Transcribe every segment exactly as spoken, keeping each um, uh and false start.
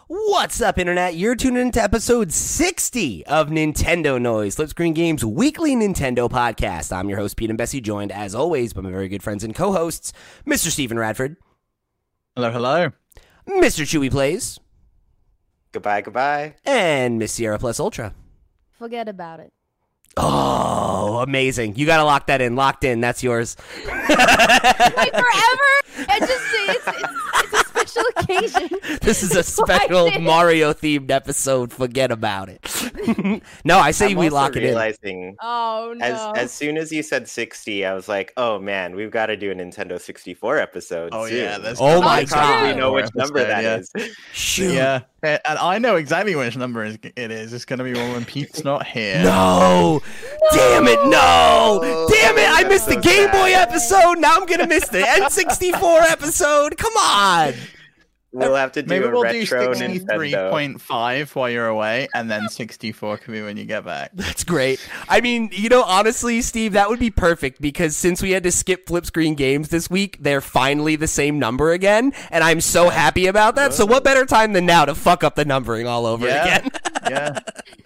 What's up, Internet? You're tuning into episode sixty of Nintendo Noise, Flip Screen Games' weekly Nintendo podcast. I'm your host, Pete and Bessie, joined, as always, by my very good friends and co-hosts, Mister Stephen Radford. Hello, hello. Mister Chewy Plays. Goodbye, goodbye. And Miss Sierra Plus Ultra. Forget about it. Oh, amazing. You got to lock that in. Locked in. That's yours. Wait, forever? It just, it's, it's, it's a special occasion. This is a special Mario-themed episode. Forget about it. No, I say I'm we also lock it realizing, in. Oh, no. As, as soon as you said sixty, I was like, oh, man, we've got to do a Nintendo sixty-four episode Oh, soon. yeah. That's Oh, my I probably God. know which Episode, number that yeah. is. Shoot. Yeah, and I know exactly which number it is. It's going to be one when Pete's not here. No! Damn it, no! No. Damn it, I missed the So Game Boy sad. episode, now I'm gonna miss the N sixty-four episode, come on! We'll have to do Maybe a we'll do retro sixty-three Nintendo. point five while you're away, and then sixty-four can be when you get back. That's great. I mean, you know, honestly, Steve, that would be perfect, because since we had to skip Flip Screen Games this week, they're finally the same number again, and I'm so happy about that, so what better time than now to fuck up the numbering all over Yeah. again? Yeah.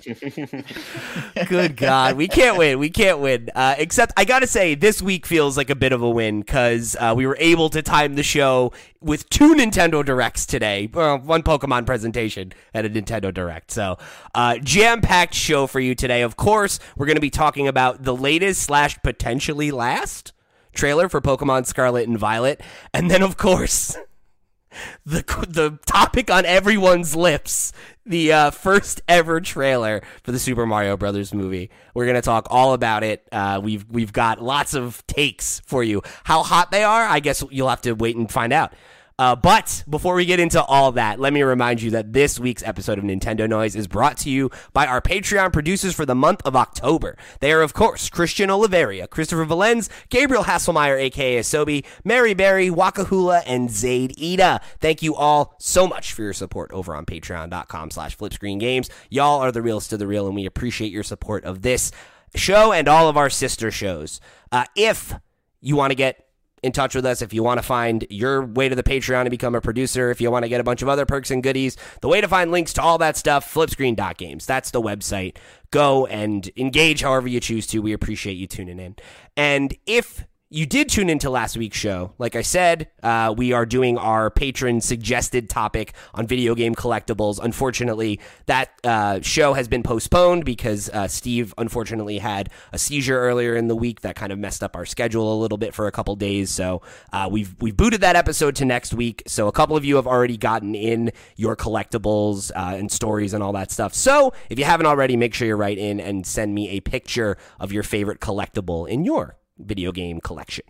Good God, we can't win. We can't win. Uh, except, I gotta say, this week feels like a bit of a win because uh, we were able to time the show with two Nintendo Directs today. Well, one Pokemon presentation and a Nintendo Direct. So, uh, jam-packed show for you today. Of course, we're going to be talking about the latest slash potentially last trailer for Pokemon Scarlet and Violet. And then, of course, the the topic on everyone's lips, the uh, first ever trailer for the Super Mario Brothers movie. We're gonna talk all about it. Uh, we've we've got lots of takes for you. How hot they are, I guess you'll have to wait and find out. Uh, but before we get into all that, let me remind you that this week's episode of Nintendo Noise is brought to you by our Patreon producers for the month of October. They are, of course, Christian Oliveria, Christopher Valenz, Gabriel Hasselmeyer, a k a. Asobi, Mary Berry, Wakahula, and Zaid Ida. Thank you all so much for your support over on patreon.com slash flipscreengames. Y'all are the realest of the real, and we appreciate your support of this show and all of our sister shows. Uh, if you want to get in touch with us, if you want to find your way to the Patreon and become a producer, if you want to get a bunch of other perks and goodies, the way to find links to all that stuff, flipscreen dot games. That's the website. Go and engage however you choose to. We appreciate you tuning in. And if you did tune into last week's show, like I said, uh, we are doing our patron suggested topic on video game collectibles. Unfortunately, that uh, show has been postponed because uh, Steve unfortunately had a seizure earlier in the week that kind of messed up our schedule a little bit for a couple days. So uh, we've we've booted that episode to next week. So a couple of you have already gotten in your collectibles uh, and stories and all that stuff. So if you haven't already, make sure you write in and send me a picture of your favorite collectible in your video game collection.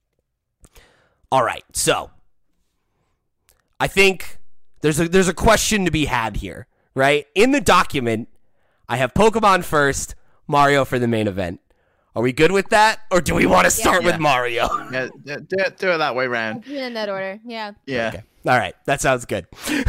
All right, so I think there's a there's a question to be had here, right? In the document, I have Pokemon first, Mario for the main event. Are we good with that, or do we want to start Yeah. with Mario? Yeah, do it, do it that way round. In that order, yeah. Yeah. Okay. All right, that sounds good.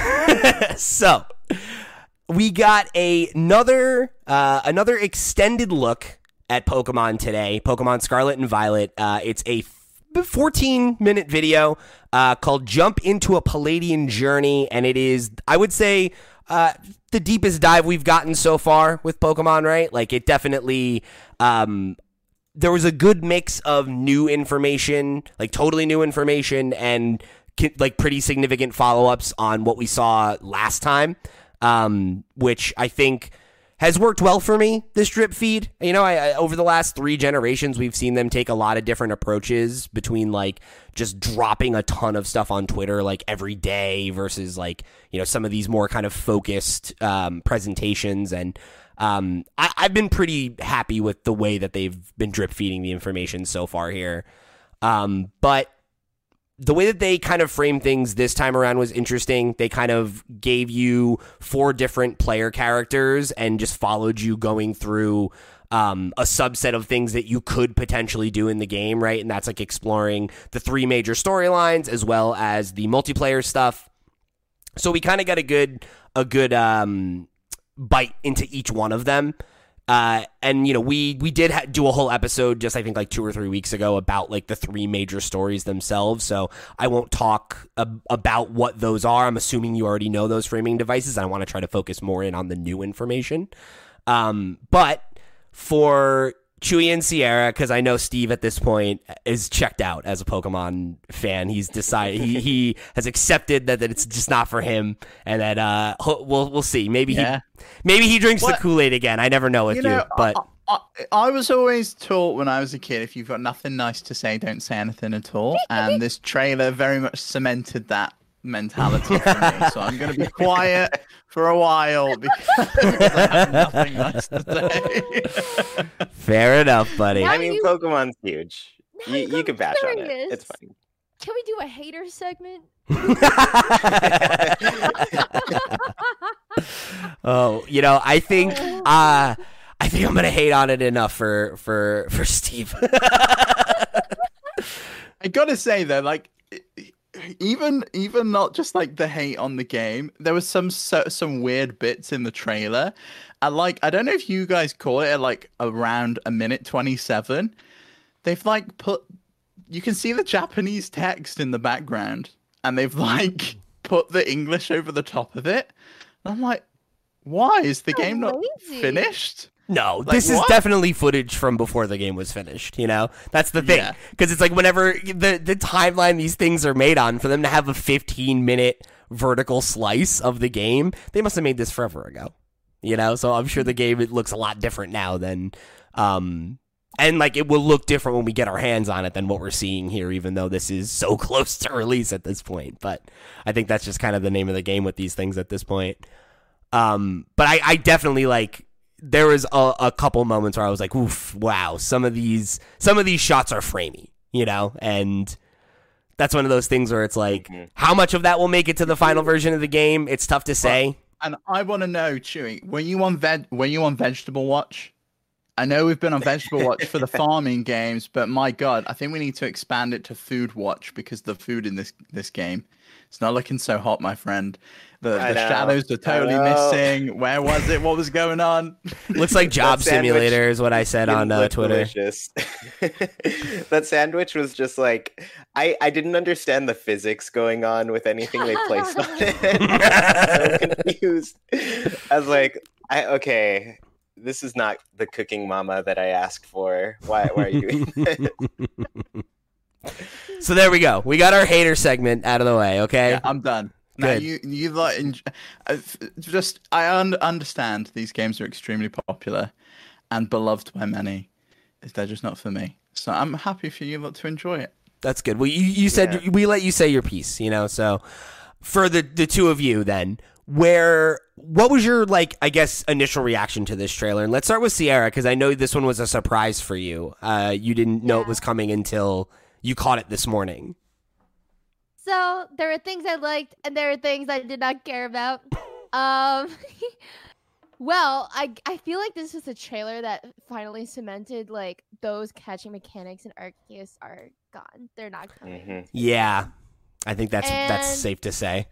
So we got a, another uh, another extended look at Pokemon today, Pokemon Scarlet and Violet. Uh, it's a fourteen minute video uh, called Jump into a Palladian Journey, and it is, I would say, uh, the deepest dive we've gotten so far with Pokemon, right? Like, it definitely, um, there was a good mix of new information, like totally new information, and like pretty significant follow-ups on what we saw last time, um, which I think has worked well for me, this drip feed. You know, I, I over the last three generations, we've seen them take a lot of different approaches between, like, just dropping a ton of stuff on Twitter, like, every day versus, like, you know, some of these more kind of focused um, presentations. And um, I, I've been pretty happy with the way that they've been drip feeding the information so far here. Um, but the way that they kind of framed things this time around was interesting. They kind of gave you four different player characters and just followed you going through um, a subset of things that you could potentially do in the game, right? And that's like exploring the three major storylines as well as the multiplayer stuff. So we kind of got a good a good um, bite into each one of them. Uh, and you know, we we did ha- do a whole episode just I think like two or three weeks ago about like the three major stories themselves. So I won't talk ab- about what those are. I'm assuming you already know those framing devices. I want to try to focus more in on the new information. Um, but for Chewy and Sierra, because I know Steve at this point is checked out as a Pokemon fan. He's decided he, he has accepted that, that it's just not for him, and that uh we'll we'll see. Maybe Yeah. he maybe he drinks What- the Kool-Aid again. I never know with You you, know, but I, I, I was always taught when I was a kid, if you've got nothing nice to say, don't say anything at all. And this trailer very much cemented that mentality for me. So I'm going to be quiet for a while because I have nothing nice to say. fair enough, buddy. Now I mean, you- Pokmon's huge. Now You, you you can bash on it. curious. It's fine. Can we do a hater segment? Oh, you know, I think uh I think I'm gonna hate on it enough for for for Steve. I gotta say though, like even even not just like the hate on the game, there was some so, some weird bits in the trailer. I like I don't know if you guys call it at like around a minute twenty-seven. They've like put you can see the Japanese text in the background, and they've like put the English over the top of it. And I'm like, why is the So game not lazy. finished? No, Like, this is what? definitely footage from before the game was finished, you know? That's the thing. Yeah. Because it's like whenever the, the timeline these things are made on, for them to have a fifteen minute vertical slice of the game, they must have made this forever ago. You know? So I'm sure the game it looks a lot different now than um and like it will look different when we get our hands on it than what we're seeing here, even though this is so close to release at this point. But I think that's just kind of the name of the game with these things at this point. Um but I, I definitely like there was a, a couple moments where I was like, oof, wow, some of these some of these shots are framey, you know? And that's one of those things where it's like, Mhm. how much of that will make it to the final version of the game? It's tough to say. And I want to know, Chewy, were you on veg? Were you on Vegetable Watch? I know we've been on Vegetable Watch for the farming games, but my God, I think we need to expand it to Food Watch because the food in this this game, it's not looking so hot, my friend. The, I the know, shadows are I totally know. missing. Where was it? What was going on? Looks like Job That sandwich Simulator is what I said on Didn't uh, look Twitter. delicious. That sandwich was just like I I didn't understand the physics going on with anything they placed on it. I was so confused. I was like, I okay, this is not the cooking mama that I asked for. Why why are you doing this? So there we go. We got our hater segment out of the way, okay? Yeah, I'm done. Now Good. you you like enj- uh, f- just I un- understand these games are extremely popular and beloved by many. They're just not for me. So I'm happy for you lot to enjoy it. That's good. Well, you, you said Yeah. we let you say your piece, you know. So for the the two of you, then, where what was your like? I guess initial reaction to this trailer, and let's start with Sierra because I know this one was a surprise for you. Uh, you didn't know it Yeah. was coming until you caught it this morning. So there were things I liked, and there were things I did not care about. Um, well, I I feel like this is a trailer that finally cemented like those catching mechanics in Arceus are gone. They're not coming. Mhm. Yeah, I think that's that's And- safe to say.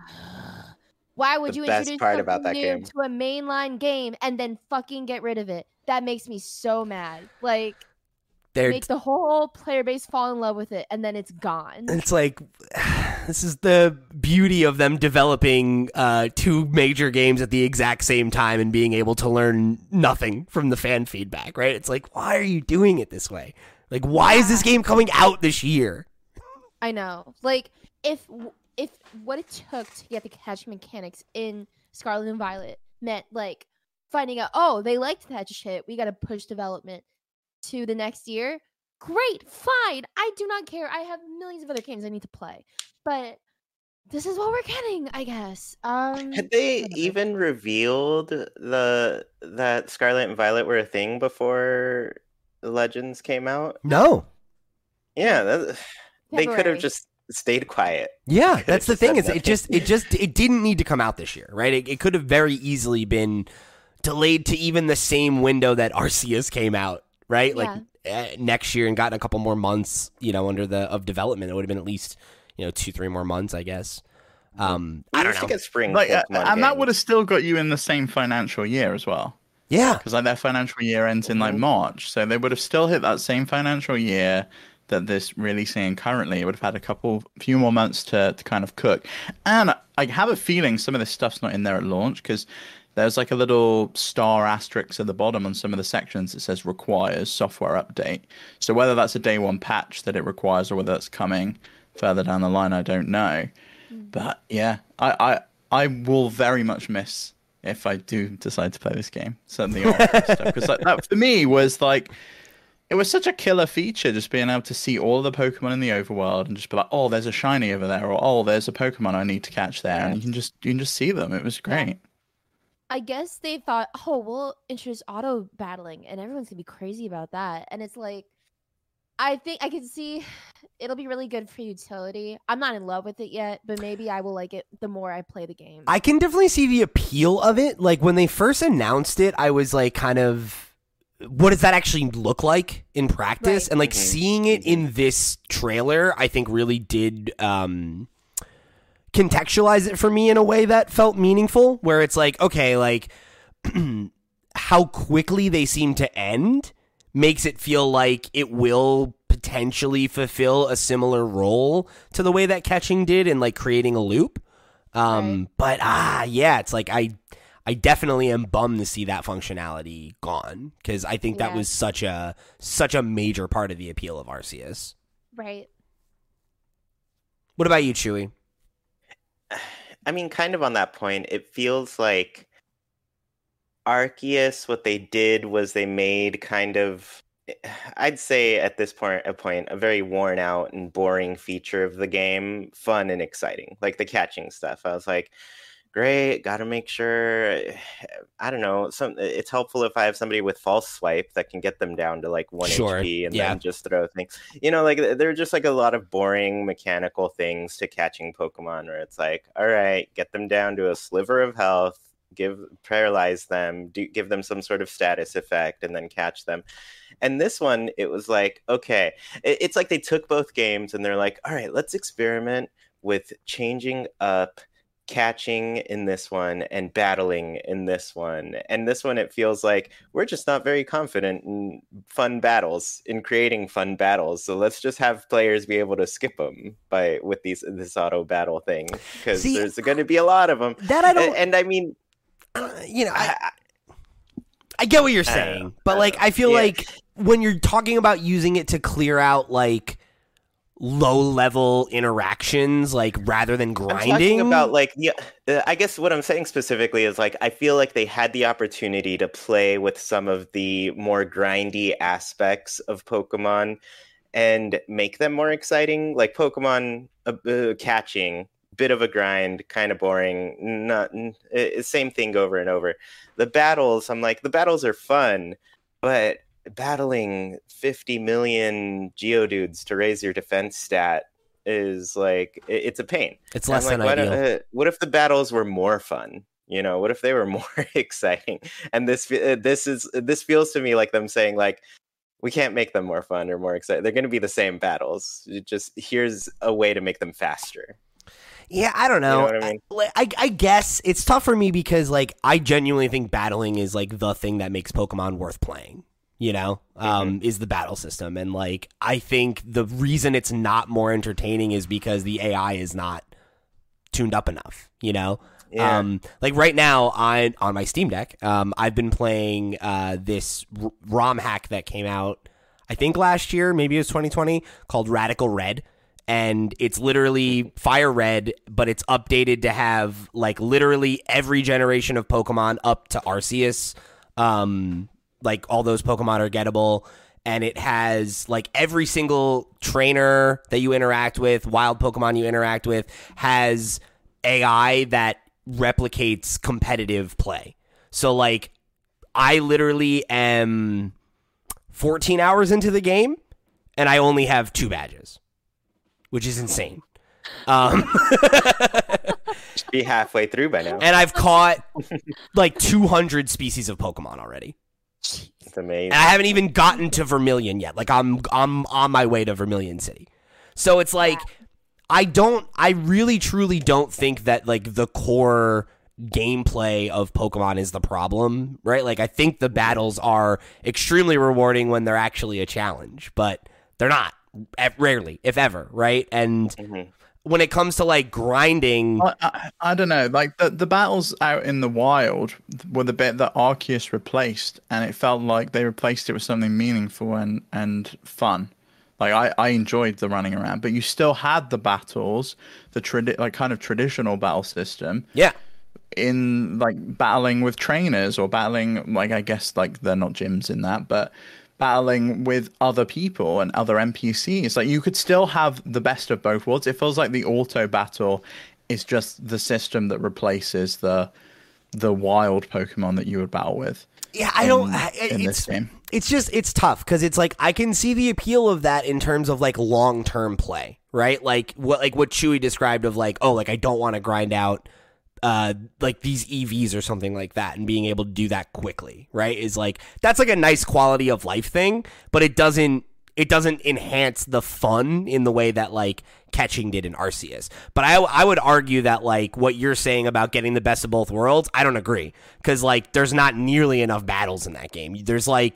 Why would The you best introduce part something about that new game. to a mainline game and then fucking get rid of it? That makes me so mad. Like, They're make the whole player base fall in love with it, and then it's gone. it's like this is the beauty of them developing uh, two major games at the exact same time and being able to learn nothing from the fan feedback, right? It's like, why are you doing it this way? Like, why is this game coming out this year? I know. Like, if if what it took to get the catch mechanics in Scarlet and Violet meant like finding out, oh, they liked that shit, we got to push development to the next year. Great, fine. I do not care. I have millions of other games I need to play, but this is what we're getting, I guess. Um, Had they whatever. even revealed the that Scarlet and Violet were a thing before Legends came out? No. Yeah, that, they could February. have just stayed quiet. Yeah, Could've that's the just thing. said Is it nothing. just it just it didn't need to come out this year, right? It, it could have very easily been delayed to even the same window that Arceus came out, right? Like uh, next year and gotten a couple more months, you know, under the of development. It would have been at least you know two, three more months, I guess. Um, We I don't used to know. get spring Like, uh, Pokemon and that games. would have still got you in the same financial year as well. Yeah. Because like their financial year ends in like March, so they would have still hit that same financial year that this releasing currently. It would have had a couple, few more months to, to kind of cook. And I have a feeling some of this stuff's not in there at launch because there's like a little star asterisk at the bottom on some of the sections that says requires software update. So whether that's a day one patch that it requires or whether that's coming further down the line, I don't know. Mm. But yeah, I, I I will very much miss if I do decide to play this game. Certainly, stuff because like, that for me was like. It was such a killer feature, just being able to see all the Pokemon in the overworld and just be like, oh, there's a shiny over there, or oh, there's a Pokemon I need to catch there, and you can just you can just see them. It was great. I guess they thought, oh, we'll introduce auto battling, and everyone's gonna be crazy about that. And it's like, I think I can see it'll be really good for utility. I'm not in love with it yet, but maybe I will like it the more I play the game. I can definitely see the appeal of it. Like when they first announced it, I was like, kind of. What does that actually look like in practice? Right. And like Mm-hmm. seeing it in this trailer, I think really did um, contextualize it for me in a way that felt meaningful, where it's like, okay, like how quickly they seem to end makes it feel like it will potentially fulfill a similar role to the way that catching did in like creating a loop. Um, Right. But ah, yeah, it's like I... I definitely am bummed to see that functionality gone because I think that Yeah. was such a such a major part of the appeal of Arceus. Right. What about you, Chewy? I mean, kind of on that point, it feels like Arceus, what they did was they made kind of, I'd say at this point, a point, a very worn out and boring feature of the game, fun and exciting, like the catching stuff. I was like, great, gotta make sure, I don't know, some it's helpful if I have somebody with false swipe that can get them down to like one Sure, H P and yeah. then just throw things. You know, like there are just like a lot of boring mechanical things to catching Pokemon where it's like, all right, get them down to a sliver of health, give paralyze them, do, give them some sort of status effect, and then catch them. And this one, it was like, okay, it, it's like they took both games and they're like, all right, let's experiment with changing up catching in this one and battling in this one. And this one, it feels like we're just not very confident in fun battles, in creating fun battles. So let's just have players be able to skip them by with these this auto battle thing, because See, there's going to be a lot of them. That I don't, And, and I mean, uh, you know, I, I, I get what you're I don't saying, know. but I like don't know. I feel Yeah. like when you're talking about using it to clear out like low level interactions, like rather than I'm grinding, talking about like the. Uh, I guess what I'm saying specifically is like I feel like they had the opportunity to play with some of the more grindy aspects of Pokemon and make them more exciting. Like Pokemon uh, uh, catching, bit of a grind, kind of boring. Not uh, same thing over and over. The battles, I'm like the battles are fun, but battling fifty million Geodudes to raise your defense stat is like it, it's a pain. it's And less I'm than like, ideal. what, uh, what if the battles were more fun? You know, what if they were more exciting? And this uh, this is this feels to me like them saying like, we can't make them more fun or more exciting. They're going to be the same battles. It just here's a way to make them faster. Yeah, I don't know. You know what I mean? I, I, I guess it's tough for me because like I genuinely think battling is like the thing that makes Pokemon worth playing. You know, um, Mm-hmm. is the battle system. And like, I think the reason it's not more entertaining is because the A I is not tuned up enough, you know? Yeah. Um, like right now on, on my Steam Deck, um, I've been playing, uh, this r- ROM hack that came out, I think last year, maybe it was twenty twenty, called Radical Red. And it's literally Fire Red, but it's updated to have like literally every generation of Pokemon up to Arceus. Um, like all those Pokemon are gettable, and it has like every single trainer that you interact with, wild Pokemon you interact with, has A I that replicates competitive play. So like I literally am fourteen hours into the game and I only have two badges, which is insane. Um, Should be halfway through by now. and I've caught like two hundred species of Pokemon already. It's amazing. And I haven't even gotten to Vermilion yet. Like I'm I'm on my way to Vermilion City. So it's like I don't I really truly don't think that like the core gameplay of Pokemon is the problem, right? Like, I think the battles are extremely rewarding when they're actually a challenge, but they're not, rarely, if ever, right? And mm-hmm. when it comes to, like, grinding... I, I, I don't know, like, the, the battles out in the wild were the bit that Arceus replaced, and it felt like they replaced it with something meaningful and, and fun. Like, I, I enjoyed the running around, but you still had the battles, the tradi- like kind of traditional battle system. Yeah. In, like, battling with trainers or battling, like, I guess, like, they're not gyms in that, but battling with other people and other N P Cs. Like, you could still have the best of both worlds. It feels like the auto battle is just the system that replaces the the wild Pokemon that you would battle with. Yeah, I don't. In, it, in it's, this game. It's just it's tough because it's like I can see the appeal of that in terms of like long term play, right? Like what like what Chewy described of like, oh, like I don't want to grind out uh like these E Vs or something like that, and being able to do that quickly, right? Is like that's like a nice quality of life thing, but it doesn't it doesn't enhance the fun in the way that like catching did in Arceus. But I, I would argue that like what you're saying about getting the best of both worlds, I don't agree, because like there's not nearly enough battles in that game. There's like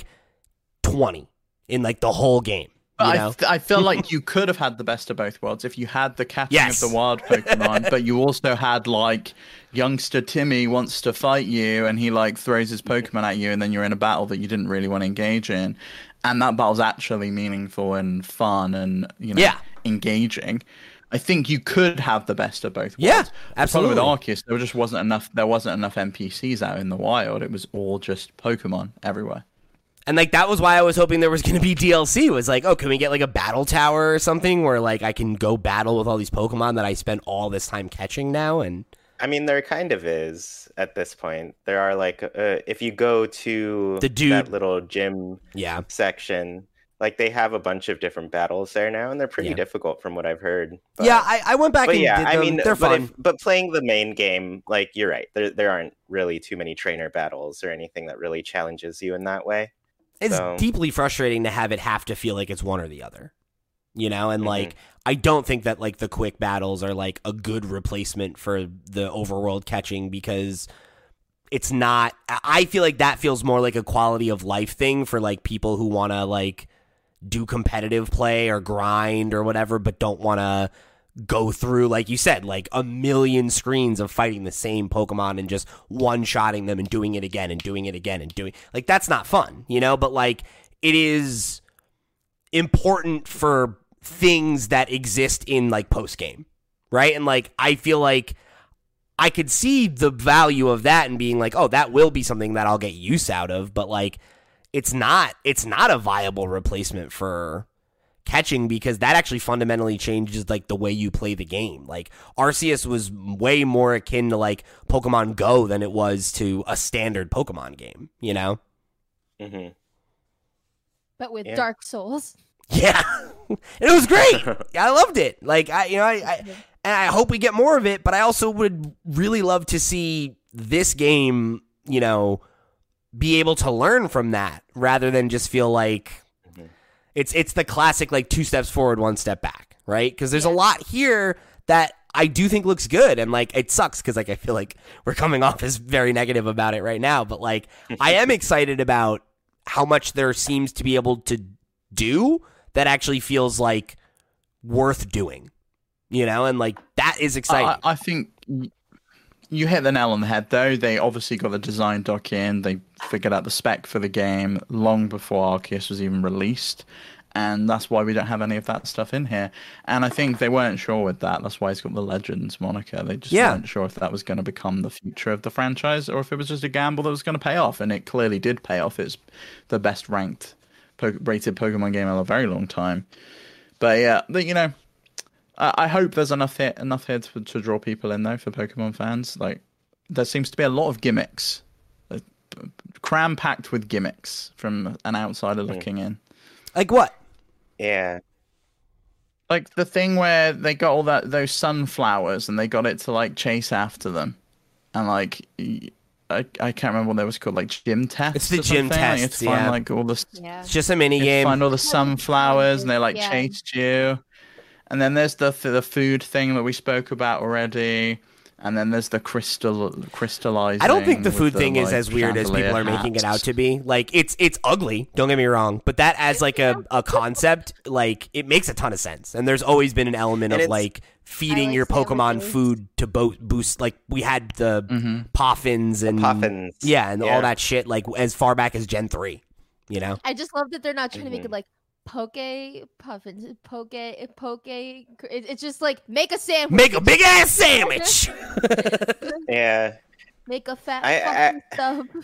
twenty in like the whole game. You know? I, I feel like you could have had the best of both worlds if you had the catching Yes. of the wild Pokemon, but you also had like youngster Timmy wants to fight you and he like throws his Pokemon at you and then you're in a battle that you didn't really want to engage in. And that battle's actually meaningful and fun and, you know, Yeah. engaging. I think you could have the best of both worlds. Yeah, The absolutely. problem with Arceus, there just wasn't enough. There wasn't enough N P Cs out in the wild. It was all just Pokemon everywhere. And like that was why I was hoping there was going to be D L C. Was like, oh, can we get like a battle tower or something where like I can go battle with all these Pokemon that I spent all this time catching now? And I mean, there kind of is at this point. There are like, uh, if you go to The dude- that little gym yeah, section, like they have a bunch of different battles there now, and they're pretty Yeah. difficult from what I've heard. But, yeah. I, I went back but and yeah, did I them. mean, they're but, fun. if, but playing the main game, like you're right, there there aren't really too many trainer battles or anything that really challenges you in that way. It's So- deeply frustrating to have it have to feel like it's one or the other, you know? And Mhm. like, I don't think that like the quick battles are like a good replacement for the overworld catching because it's not, I I feel like that feels more like a quality of life thing for like people who want to like do competitive play or grind or whatever, but don't want to go through, like you said, like a million screens of fighting the same Pokemon and just one-shotting them and doing it again and doing it again and doing like that's not fun, you know? But like it is important for things that exist in like post-game, right? And like I feel like I could see the value of that and being like, oh, that will be something that I'll get use out of, but like it's not it's not a viable replacement for catching because that actually fundamentally changes like the way you play the game. Like Arceus was way more akin to like Pokemon Go than it was to a standard Pokemon game, you know? Mm-hmm. But with Yeah. Dark Souls. Yeah. And it was great. I loved it. Like I you know, I, I and I hope we get more of it, but I also would really love to see this game, you know, be able to learn from that rather than just feel like It's it's the classic like two steps forward, one step back, right? Because there's a lot here that I do think looks good, and like it sucks because like I feel like we're coming off as very negative about it right now, but like I am excited about how much there seems to be able to do that actually feels like worth doing, you know, and like that is exciting. I, I think y- you hit the nail on the head, though. They obviously got the design doc in. They figured out the spec for the game long before Arceus was even released. And that's why we don't have any of that stuff in here. And I think they weren't sure with that. That's why it's got the Legends moniker. They just Yeah. weren't sure if that was going to become the future of the franchise or if it was just a gamble that was going to pay off. And it clearly did pay off. It's the best ranked, po- rated Pokemon game in a very long time. But yeah, the, you know, I, I hope there's enough here, enough here to, to draw people in, though, for Pokemon fans. Like, there seems to be a lot of gimmicks, uh, cram packed with gimmicks from an outsider looking in. Like what? Yeah. Like the thing where they got all that those sunflowers and they got it to like chase after them, and like y- I, I can't remember what that was called, like gym tests. It's the or gym something. Like, you had tests, to find yeah. like all the Yeah. It's just a mini you had to game. find all the sunflowers and they like Yeah. chased you. And then there's the the food thing that we spoke about already. And then there's the crystal crystallizing. I don't think the with food the, thing is like, as weird as people chandelier are making it out hats. to be. Like it's it's ugly, don't get me wrong, but that as like a, a concept, like it makes a ton of sense. And there's always been an element And of it's- like feeding like your Pokemon sandwiches. food to bo- boost. Like we had the Mm-hmm. Poffins and Puffins. yeah, and Yeah. all that shit. Like as far back as Gen three, you know. I just love that they're not trying to make Mhm. it like poke puffins, poke, poke. It, it's just like make a sandwich, Make a big ass sandwich. Yeah. make a fat I- fucking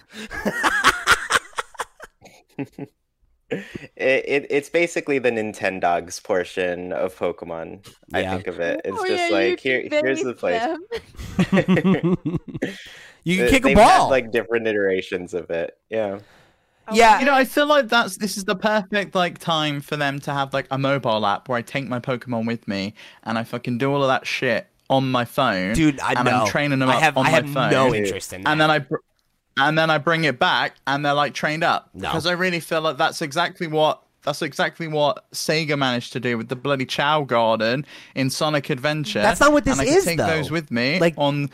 sub. It, it it's basically the Nintendogs portion of Pokemon. I Yeah. think of it. It's Oh, just yeah, you like here can here's the make place. them. You can They- kick a they've ball. had, like different iterations of it. Yeah. Yeah. You know, I feel like that's this is the perfect like time for them to have like a mobile app where I take my Pokemon with me and I fucking do all of that shit on my phone. Dude, I and know. I'm training them I up have on I my have phone. no interest in that. and then I br- and then I bring it back and they're like trained up. No. Because I really feel like that's exactly what that's exactly what Sega managed to do with the bloody Chow Garden in Sonic Adventure. That's not what this and I could is, take though. those with me Like- on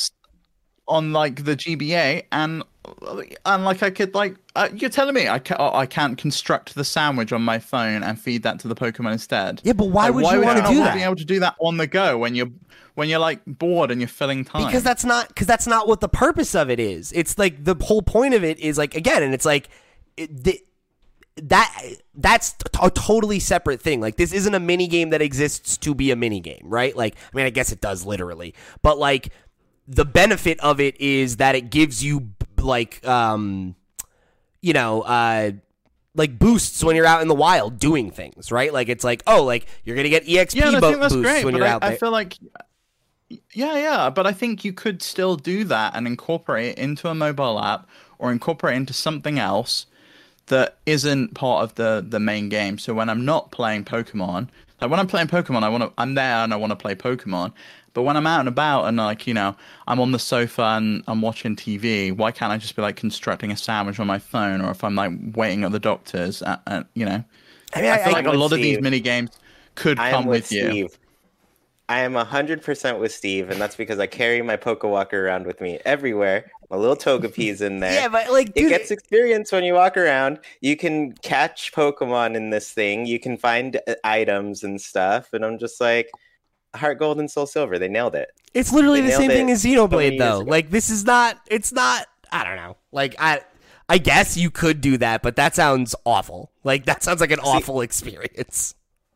on like the G B A and and like I could like uh, you're telling me I can't I can't construct the sandwich on my phone and feed that to the Pokemon instead. Yeah, but why Like, would why you would want to not do wanna that? Be able to do that on the go when you're when you're like bored and you're filling time. Because that's not because that's not what the purpose of it is. It's like the whole point of it is like again, and it's like it, the, that that's a totally separate thing. Like this isn't a mini game that exists to be a mini game, right? Like I mean, I guess it does literally, but like the benefit of it is that it gives you like um you know uh like boosts when you're out in the wild doing things, right? Like it's like oh like you're gonna get E X P yeah, and I bo- think that's boosts great. when But you're I, out there. I feel like yeah, yeah, but I think you could still do that and incorporate it into a mobile app or incorporate it into something else that isn't part of the the main game. So when I'm not playing Pokemon, like when I'm playing Pokemon, I want to I'm there and I want to play Pokemon. But when I'm out and about and like, you know, I'm on the sofa and I'm watching T V, why can't I just be like constructing a sandwich on my phone, or if I'm like waiting at the doctor's, uh, uh, you know? I mean, I I, feel I, like a with lot of these Steve. mini games could I come am with, with you. Steve. I am one hundred percent with Steve, and that's because I carry my Pokewalker around with me everywhere. My little Togepi's in there. yeah, but like It dude, gets experience when you walk around. You can catch Pokemon in this thing. You can find uh, items and stuff. And I'm just like, Heart Gold and Soul Silver. They nailed it. it's literally They the same nailed thing it as so many Xenoblade, years though. ago. Like this is not. It's not. I don't know. Like I, I guess you could do that, but that sounds awful. Like that sounds like an awful experience.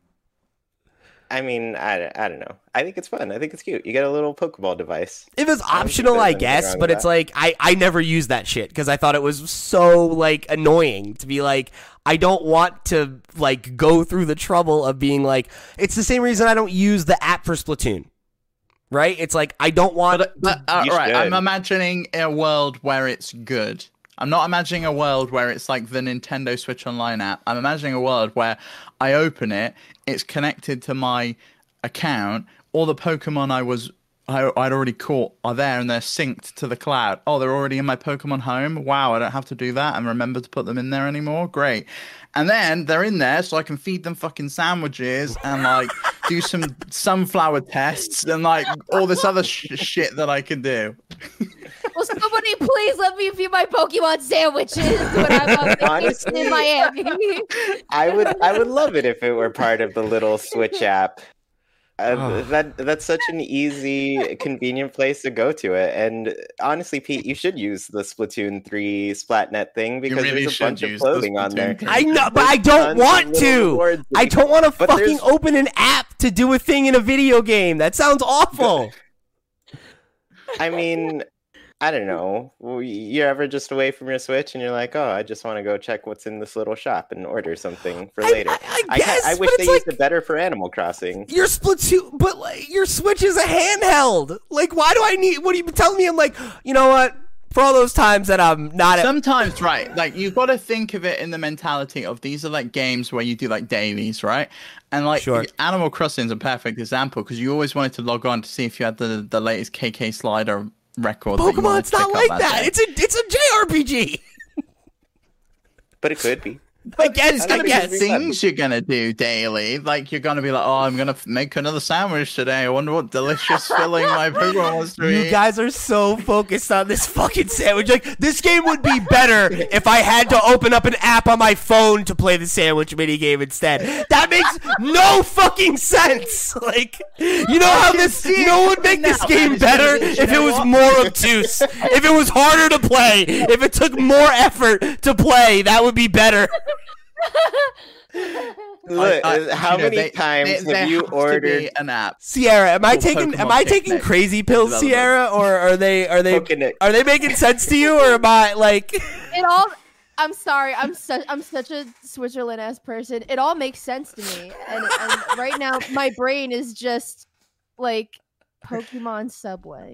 I mean, I, I don't know. I think it's fun. I think it's cute. You get a little Pokeball device. If it's I don't think optional, there's I anything guess, wrong but with it's that. like I, I never used that shit because I thought it was so like annoying to be like I don't want to like go through the trouble of being like it's the same reason I don't use the app for Splatoon, right? It's like I don't want. But, but uh, You right, I'm should. imagining a world where it's good. I'm not imagining a world where it's like the Nintendo Switch Online app. I'm imagining a world where I open it, it's connected to my account, all the Pokemon I was I, I'd already caught are there and they're synced to the cloud. Oh, they're already in my Pokemon home. Wow, I don't have to do that and remember to put them in there anymore. Great. And then they're in there so I can feed them fucking sandwiches and like do some sunflower tests and like all this other sh- shit that I can do. Will somebody please let me feed my Pokemon sandwiches when I'm on vacation Honestly- in Miami? I would I would love it if it were part of the little Switch app. Uh, Oh. that that's such an easy, convenient place to go to it. And honestly, Pete, you should use the Splatoon three Splatnet thing because really there's a should bunch of use the clothing on Splatoon there. thing. I know, but I There's don't tons want of little to. rewards. I don't want to But fucking there's- open an app to do a thing in a video game. That sounds awful. I mean, I don't know. You're ever just away from your Switch and you're like, oh, I just want to go check what's in this little shop and order something for I- later. I- I I, guess, I but wish it's they used like- it better for Animal Crossing. Your Splatoon, but like, your Switch is a handheld. Like, why do I need? What are you telling me? I'm like, you know what? For all those times that I'm not at, Sometimes, right, like you've got to think of it in the mentality of these are like games where you do like dailies, right? And like Sure. Animal Crossing is a perfect example because you always wanted to log on to see if you had the, the latest K K slider record. that you wanted Pokemon's to not pick up like that. day. It's a it's a J R P G. But it could be. I guess, It's I gonna be guess. things you're gonna do daily. Like you're gonna be like, oh, I'm gonna f- make another sandwich today. I wonder what delicious filling my Pokemon wants to You eat. guys are so focused on this fucking sandwich. Like, this game would be better if I had to open up an app on my phone to play the sandwich minigame instead. That makes no fucking sense. Like, you know how this, you know what would make this Now, game it's gonna better? be- you If it know was what? more obtuse. If it was harder to play. If it took more effort to play, that would be better. Look, I- I- uh, how you know, many they- times they- have there you has to be ordered an app? Sierra, am I Called taking am Pokemon I taking Picnic crazy pills, development. Sierra, or are they are they Pokenic? are they making sense to you, or am I like? It all. I'm sorry. I'm such. I'm such a Switzerland ass person. It all makes sense to me, and, and right now my brain is just like Pokemon Subway.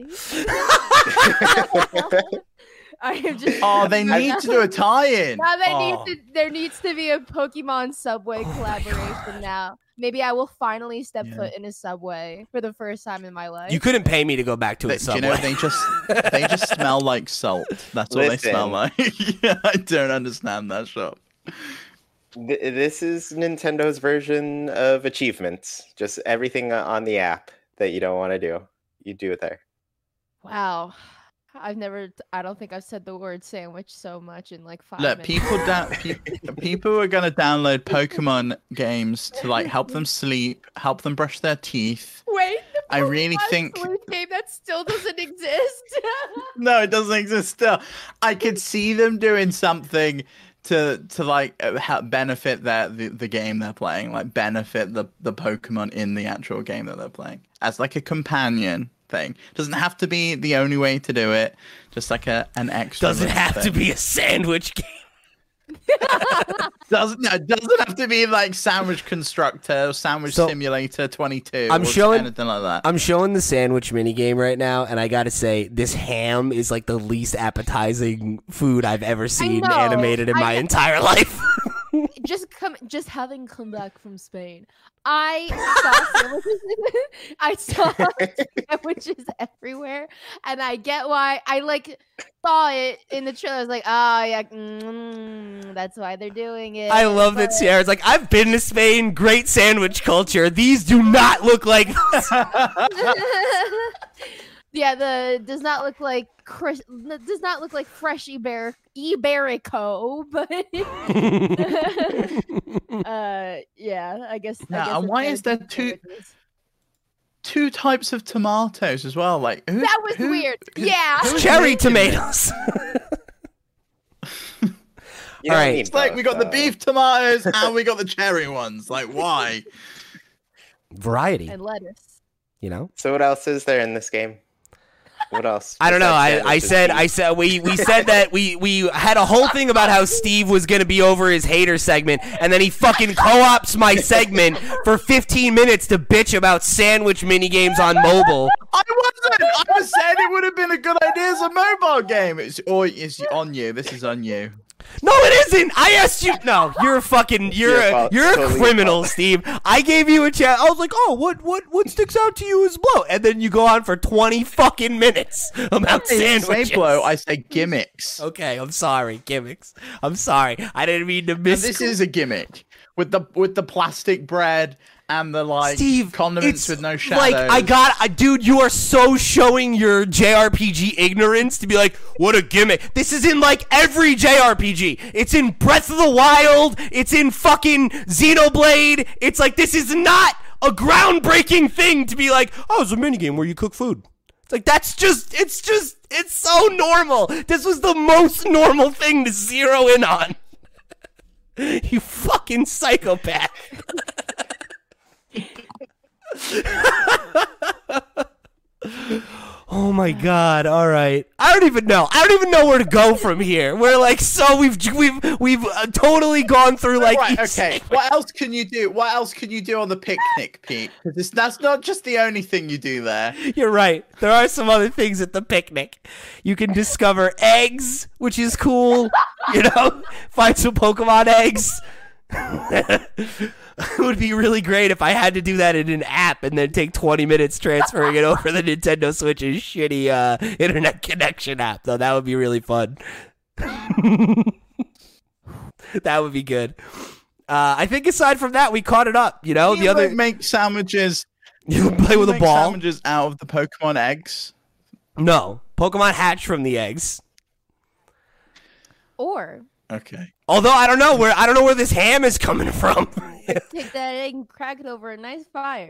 I am just. Oh, they need to do a tie-in. Now they Oh. need to. There needs to be a Pokemon Subway collaboration now. Maybe I will finally step Yeah. foot in a Subway for the first time in my life. You couldn't pay me to go back to They, a do Subway. you know they just they just smell like salt. That's what they smell Listen. like. Yeah, I don't understand that shop. Th- This is Nintendo's version of achievements. Just everything on the app that you don't want to do, you do it there. Wow. I've never. I don't think I've said the word sandwich so much in like five Look, minutes. people da- pe- people are gonna download Pokemon games to like help them sleep, help them brush their teeth. Wait, the I really Pokemon think- sleep game that still doesn't exist. No, it doesn't exist still. I could see them doing something to to like uh, help benefit their the, the game they're playing, like benefit the the Pokemon in the actual game that they're playing as like a companion thing. Doesn't have to be the only way to do it. Just like a an extra. Doesn't little have to thing. be a sandwich game. Doesn't no, it doesn't have to be like Sandwich Constructor or Sandwich So, Simulator twenty-two. I'm or showing- anything like that. I'm showing the sandwich minigame right now, and I gotta say, this ham is like the least appetizing food I've ever seen know. animated in I my know. entire life. just come, just having come back from Spain, I saw sandwiches. I saw sandwiches everywhere, and I get why. I like saw it in the trailer. I was like, oh yeah, mm, that's why they're doing it. I love that But- Sierra's like, I've been to Spain, great sandwich culture. These do not look like this. Yeah, the does not look like Chris, does not look like fresh Iber Iberico, but uh, yeah, I guess. I Now, guess and it's why better is there than two- sandwiches. Two types of tomatoes as well. Like who, That was who- weird. who- Yeah. who's Cherry making this? tomatoes. You All don't right. need It's like we both, got the though. beef tomatoes and we got the cherry ones. Like why? Variety, And lettuce. you know? So what else is there in this game? What else? I don't know. besides I, I sandwiches? said I said we, we said that we, we had a whole thing about how Steve was gonna be over his hater segment, and then he fucking co-ops my segment for fifteen minutes to bitch about sandwich minigames on mobile. I wasn't. I was saying it would have been a good idea as a mobile game. It's or it's on you. This is on you. No, it isn't. I asked you. No, you're a fucking. You're Your a, fault. you're a Totally your criminal, fault. Steve. I gave you a chance. I was like, oh, what what what sticks out to you is blow, and then you go on for twenty fucking minutes about I didn't sandwiches. say blow. I say gimmicks. Okay, I'm sorry, gimmicks. I'm sorry. I didn't mean to And miss. this is a gimmick with the with the plastic bread and the like Steve, condiments it's with no shadows. like I got, I, dude. You are so showing your J R P G ignorance to be like, what a gimmick. This is in like every J R P G. It's in Breath of the Wild. It's in fucking Xenoblade. It's like this is not a groundbreaking thing to be like, oh, it's a minigame where you cook food. It's like that's just, it's just, it's so normal. This was the most normal thing to zero in on. You fucking psychopath. Oh my god! All right, I don't even know. I don't even know where to go from here. We're like, so we've we've we've uh, totally gone through like. right, each okay. segment. What else can you do? What else can you do on the picnic, Pete? Because that's not just the only thing you do there. You're right. There are some other things at the picnic. You can discover eggs, which is cool. You know, find some Pokemon eggs. It would be really great if I had to do that in an app and then take twenty minutes transferring it over the Nintendo Switch's shitty uh, internet connection app. Though that would be really fun. That would be good. Uh, I think aside from that, we caught it up. You know, You the other like, make sandwiches. you play you with a make ball. Sandwiches out of the Pokemon eggs. No, Pokemon hatch from the eggs. Or Okay. Although I don't know where I don't know where this ham is coming from. take that egg and crack it over a nice fire.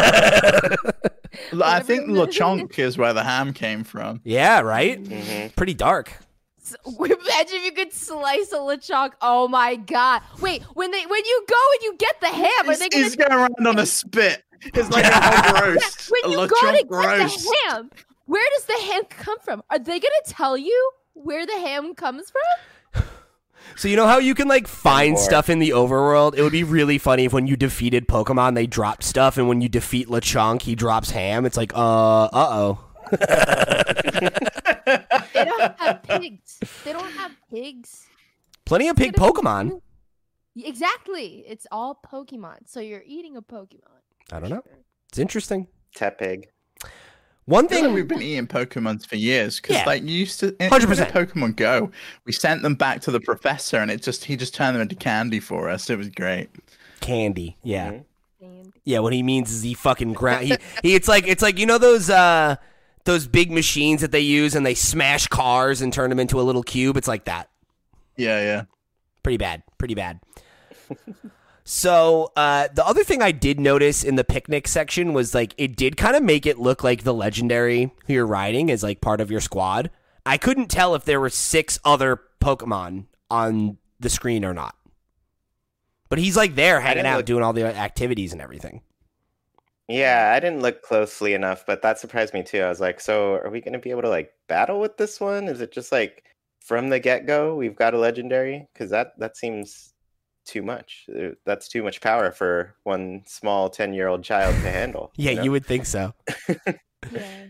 L- I think Lechonk is where the ham came from. Yeah, right. Mhm. Pretty dark. So, imagine if you could slice a Lechonk. Oh my god! Wait, when they when you go and you get the ham, are He's, they gonna? he's going around on a spit. It's like a hog roast. When a you go to Lechonk get roast. the ham, where does the ham come from? Are they gonna tell you where the ham comes from? So you know how you can like find More. stuff in the overworld? It would be really funny if when you defeated Pokemon, they dropped stuff, and when you defeat Lechonk, he drops ham. It's like, uh, uh oh. They don't have pigs. They don't have pigs. Plenty of pig Pokemon. Exactly. It's all Pokemon. So you're eating a Pokemon. I don't know. It's interesting. Tepig. One I feel like thing. we've been eating Pokemons for years because, Yeah. like, you used to in, one hundred in percent. Pokemon Go, we sent them back to the professor, and it just he just turned them into candy for us. It was great. Candy. Yeah. Mhm. And Yeah, what he means is he fucking ground. He, he, it's like it's like you know those uh those big machines that they use and they smash cars and turn them into a little cube. It's like that. Yeah, yeah. Pretty bad. Pretty bad. So uh, the other thing I did notice in the picnic section was like it did kind of make it look like the legendary who you're riding is like part of your squad. I couldn't tell if there were six other Pokemon on the screen or not. But he's like there hanging didn't out look- doing all the activities and everything. Yeah, I didn't look closely enough, but that surprised me too. I was like, so are we going to be able to like battle with this one? Is it just like from the get-go we've got a legendary? Because that that seems too much. Uh, That's too much power for one small ten-year-old child to handle. Yeah, know? you would think so. yeah.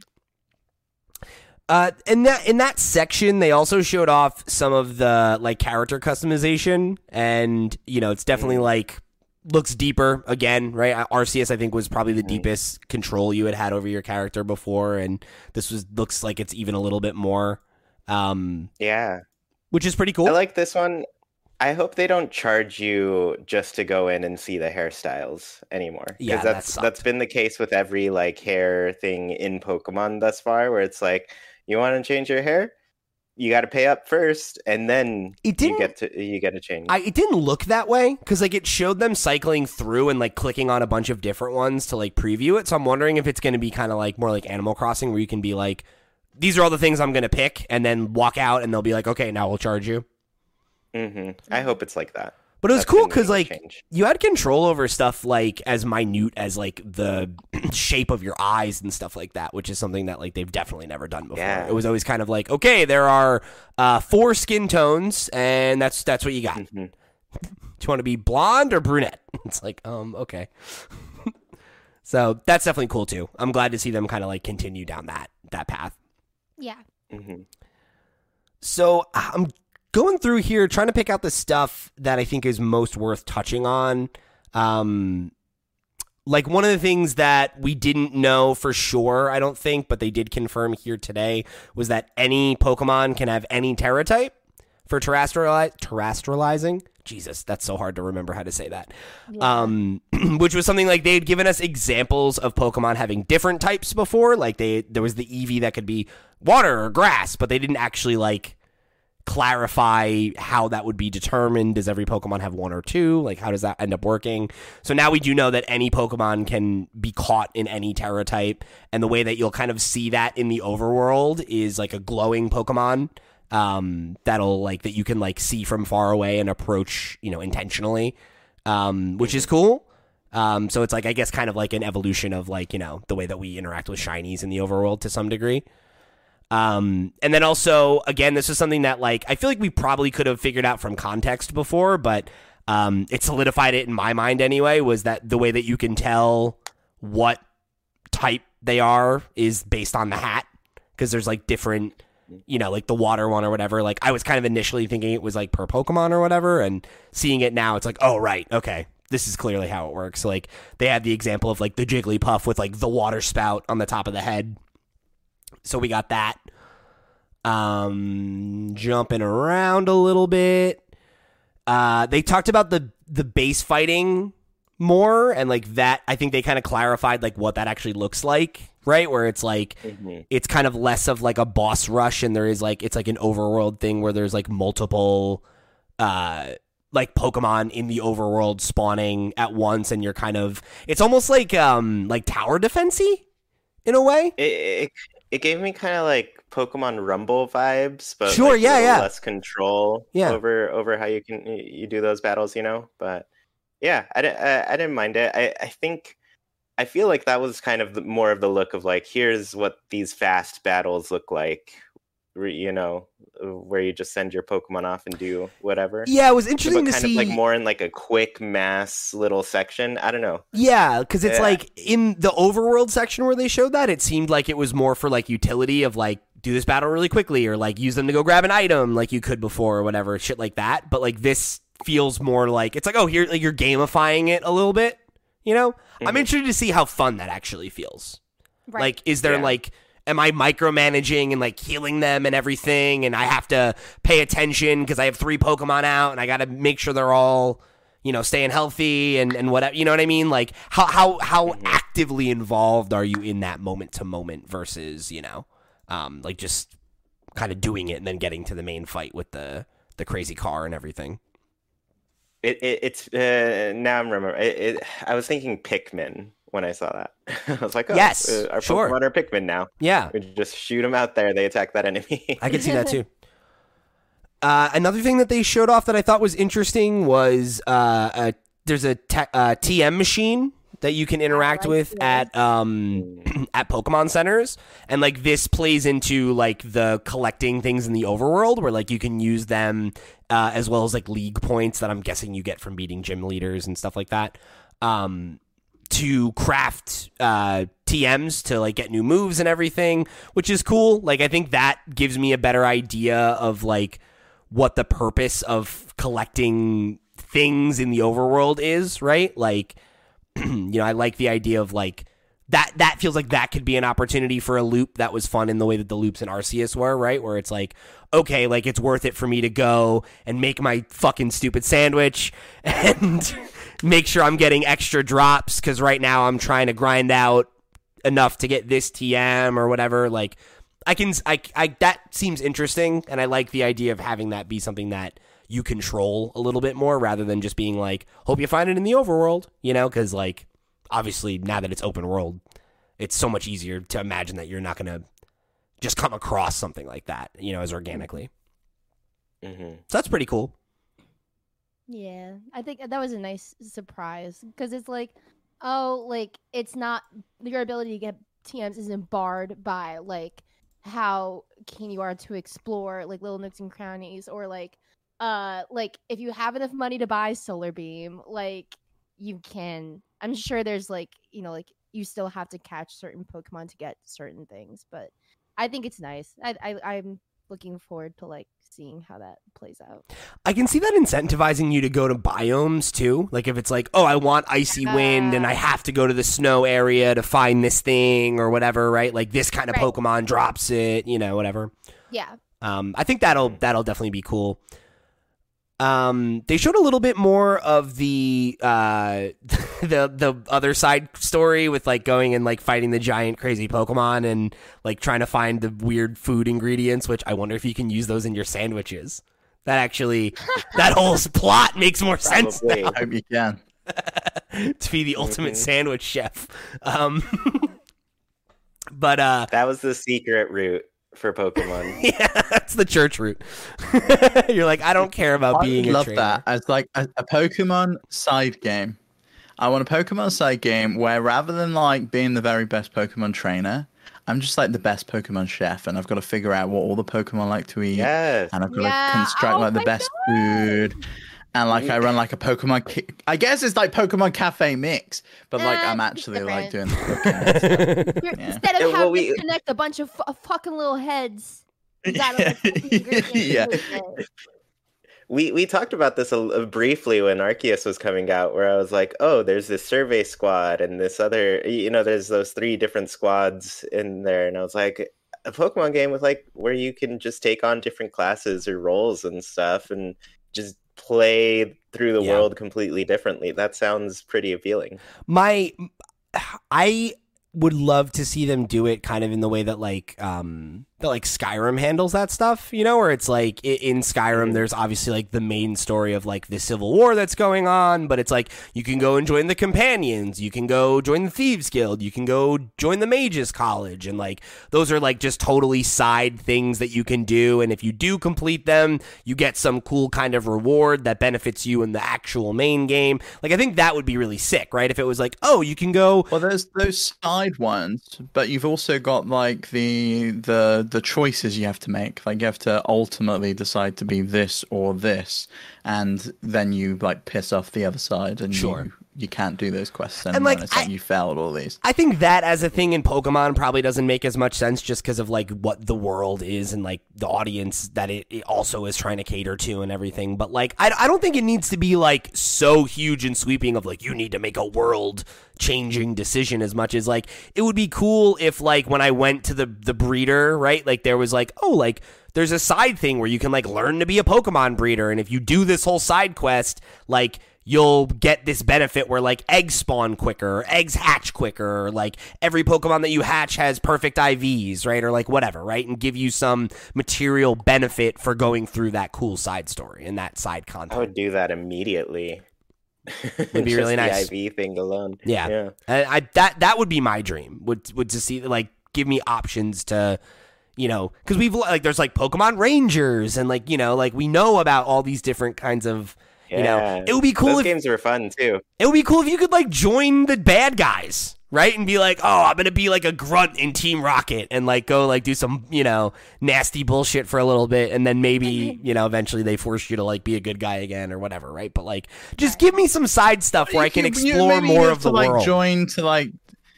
Uh, in that in that section, they also showed off some of the like character customization, and you know, it's definitely Mm. like looks deeper again, right? Uh, R C S I think was probably the Mhm. deepest control you had had over your character before, and this was looks like it's even a little bit more, um, Yeah. which is pretty cool. I like this one. I hope they don't charge you just to go in and see the hairstyles anymore. Yeah, Because that that's sucked. that's been the case with every like hair thing in Pokemon thus far, where it's like, you want to change your hair? You got to pay up first, and then It didn't- you get to you get to change. I, it didn't look that way because like it showed them cycling through and like clicking on a bunch of different ones to like preview it. So I'm wondering if it's going to be kind of like more like Animal Crossing where you can be like, these are all the things I'm going to pick, and then walk out and they'll be like, okay, now we'll charge you. hmm I hope it's like that. But it was That's cool been the because main like change. you had control over stuff like as minute as like the shape of your eyes and stuff like that, which is something that like they've definitely never done before. Yeah. It was always kind of like, okay, there are uh, four skin tones, and that's that's what you got. Mhm. Do you want to be blonde or brunette? It's like, um, okay. So that's definitely cool too. I'm glad to see them kind of like continue down that that path. Yeah. Mhm. So I'm going through here trying to pick out the stuff that I think is most worth touching on. Um, like one of the things that we didn't know for sure, I don't think, but they did confirm here today was that any Pokemon can have any Terra type for terrestriali- terrestrializing. Jesus, that's so hard to remember how to say that. Yeah. Um, which was something like they had given us examples of Pokemon having different types before. Like they, there was the Eevee that could be water or grass, but they didn't actually like clarify how that would be determined. Does every Pokemon have one or two? Like, how does that end up working? So now we do know that any Pokemon can be caught in any Terra type, and the way that you'll kind of see that in the overworld is like a glowing Pokemon um, that'll like that you can like see from far away and approach, you know, intentionally, um, which is cool. Um, so it's like I guess kind of like an evolution of like, you know, the way that we interact with shinies in the overworld to some degree. Um, and then also, again, this is something that like I feel like we probably could have figured out from context before, but um, it solidified it in my mind anyway, was that the way that you can tell what type they are is based on the hat, because there's like different, you know, like the water one or whatever. Like I was kind of initially thinking it was like per Pokemon or whatever, and seeing it now, it's like, oh, right, okay. This is clearly how it works. Like they had the example of like the Jigglypuff with like the water spout on the top of the head. So we got that. Um, jumping around a little bit. Uh, they talked about the the base fighting more, and like that. I think they kind of clarified like what that actually looks like, right? Where it's like mm-hmm. it's kind of less of like a boss rush, and there is like it's like an overworld thing where there's like multiple, uh, like Pokemon in the overworld spawning at once, and you're kind of it's almost like um like tower defense-y in a way. It it, it gave me kind of like Pokemon Rumble vibes, but sure, like yeah, yeah, less control yeah. over over how you can you do those battles, you know. But yeah, I, I, I didn't mind it. I, I think I feel like that was kind of the, more of the look of like here's what these fast battles look like, you know, where you just send your Pokemon off and do whatever. Yeah, it was interesting but to kind see. Of like more in like a quick mass little section. I don't know. Yeah, because it's yeah. like in the overworld section where they showed that, it seemed like it was more for like utility of like do this battle really quickly or like use them to go grab an item like you could before or whatever, shit like that. But like this feels more like it's like, oh, here like you're gamifying it a little bit, you know? Mm-hmm. I'm interested to see how fun that actually feels. Right. Like, is there yeah. like am I micromanaging and like healing them and everything, and I have to pay attention because I have three Pokemon out and I got to make sure they're all, you know, staying healthy and, and whatever, you know what I mean? Like how how how mm-hmm. actively involved are you in that moment to moment versus, you know, um, like just kind of doing it and then getting to the main fight with the the crazy car and everything. It, it it's uh, now I'm remember it, it. I was thinking Pikmin when I saw that. I was like, oh, yes, uh, our sure. Pokemon are Pikmin now. Yeah, we just shoot them out there. They attack that enemy. I could see that too. Uh, another thing that they showed off that I thought was interesting was uh, a, there's a te- uh, T M machine that you can interact like with that. at um at Pokemon centers, and like this plays into like the collecting things in the overworld where like you can use them uh, as well as like league points that I'm guessing you get from beating gym leaders and stuff like that. Um, to craft uh, T Ms to like get new moves and everything, which is cool. Like I think that gives me a better idea of like what the purpose of collecting things in the overworld is, right? Like, you know, I like the idea of like that. That feels like that could be an opportunity for a loop that was fun in the way that the loops in Arceus were, right? Where it's like, okay, like it's worth it for me to go and make my fucking stupid sandwich and make sure I'm getting extra drops because right now I'm trying to grind out enough to get this T M or whatever. Like, I can, I, I, that seems interesting, and I like the idea of having that be something that you control a little bit more rather than just being like, hope you find it in the overworld, you know? Because, like, obviously, now that it's open world, it's so much easier to imagine that you're not going to just come across something like that, you know, as organically. Mm-hmm. So that's pretty cool. Yeah, I think that was a nice surprise because it's like, oh, like, it's not, your ability to get T Ms isn't barred by, like, how keen you are to explore, like, little nooks and crannies, or, like, uh, like, if you have enough money to buy Solar Beam, like, you can, I'm sure there's, like, you know, like, you still have to catch certain Pokemon to get certain things, but I think it's nice. I, I, I'm looking forward to, like, seeing how that plays out. I can see that incentivizing you to go to biomes too. Like if it's like, oh, I want icy uh, wind and I have to go to the snow area to find this thing or whatever, right? Like this kind of right. Pokemon drops it, you know, whatever. Yeah. Um, I think that'll that'll definitely be cool. Um, they showed a little bit more of the uh, the the other side story with like going and like fighting the giant crazy Pokemon and like trying to find the weird food ingredients, which I wonder if you can use those in your sandwiches. That actually, that whole plot makes more Probably. sense now. I hope you can. To be the ultimate mm-hmm. sandwich chef. Um, but uh, that was the secret route for Pokemon. Yeah, that's the church route. You're like, I don't care about I being a love trainer. that as like a, a Pokemon side game. I want a Pokemon side game where rather than like being the very best Pokemon trainer, I'm just like the best Pokemon chef, and I've got to figure out what all the Pokemon like to eat. Yes. And I've got yeah. to construct oh like the best God. food. And like I run like a Pokemon, ki- I guess it's like Pokemon Cafe mix, but like Nah, I'm it's actually different. like doing the cooking and stuff. You're, Yeah. Instead of Yeah, well, having we- to connect a bunch of f- fucking little heads, you gotta like, put the ingredients Yeah. into it. We we talked about this a, a briefly when Arceus was coming out, where I was like, oh, there's this survey squad and this other, you know, there's those three different squads in there. And I was like, a Pokemon game with like where you can just take on different classes or roles and stuff and just play through the Yeah. world completely differently. That sounds pretty appealing. My, I would love to see them do it kind of in the way that like um that like Skyrim handles that stuff, you know, where it's like i- in Skyrim there's obviously like the main story of like the civil war that's going on, but it's like you can go and join the companions, you can go join the thieves guild, you can go join the mages college, and like those are like just totally side things that you can do, and if you do complete them you get some cool kind of reward that benefits you in the actual main game. Like I think that would be really sick, right? If it was like, oh, you can go Well, there's those side ones, but you've also got like the the the choices you have to make. Like you have to ultimately decide to be this or this, and then you like piss off the other side, and Sure. you, you can't do those quests anymore. like, And it's like I- you failed all these. I think that as a thing in Pokemon probably doesn't make as much sense just because of like what the world is and like the audience that it, it also is trying to cater to and everything. But like, I, I don't think it needs to be like so huge and sweeping of like, you need to make a world changing decision as much as like, it would be cool if like when I went to the, the breeder, right? Like there was like, oh, like there's a side thing where you can like learn to be a Pokemon breeder. And if you do this whole side quest, like, you'll get this benefit where like eggs spawn quicker, or eggs hatch quicker, or like every Pokemon that you hatch has perfect I Vs, right? Or like whatever, right? And give you some material benefit for going through that cool side story and that side I content. would do that immediately. Would be really Just nice. The I V thing alone. Yeah. Yeah. And I that that would be my dream. Would would to see like give me options to, you know, because we've like there's like Pokemon Rangers and like, you know, like we know about all these different kinds of, you know, Yeah. it would be cool Those if games were fun too. It would be cool if you could like join the bad guys, right? And be like, oh, I'm gonna be like a grunt in Team Rocket and like go like do some, you know, nasty bullshit for a little bit, and then maybe, you know, eventually they force you to like be a good guy again or whatever, right? But like, just give me some side stuff where I can You- you- explore maybe you more have of the to, like, world. Join to like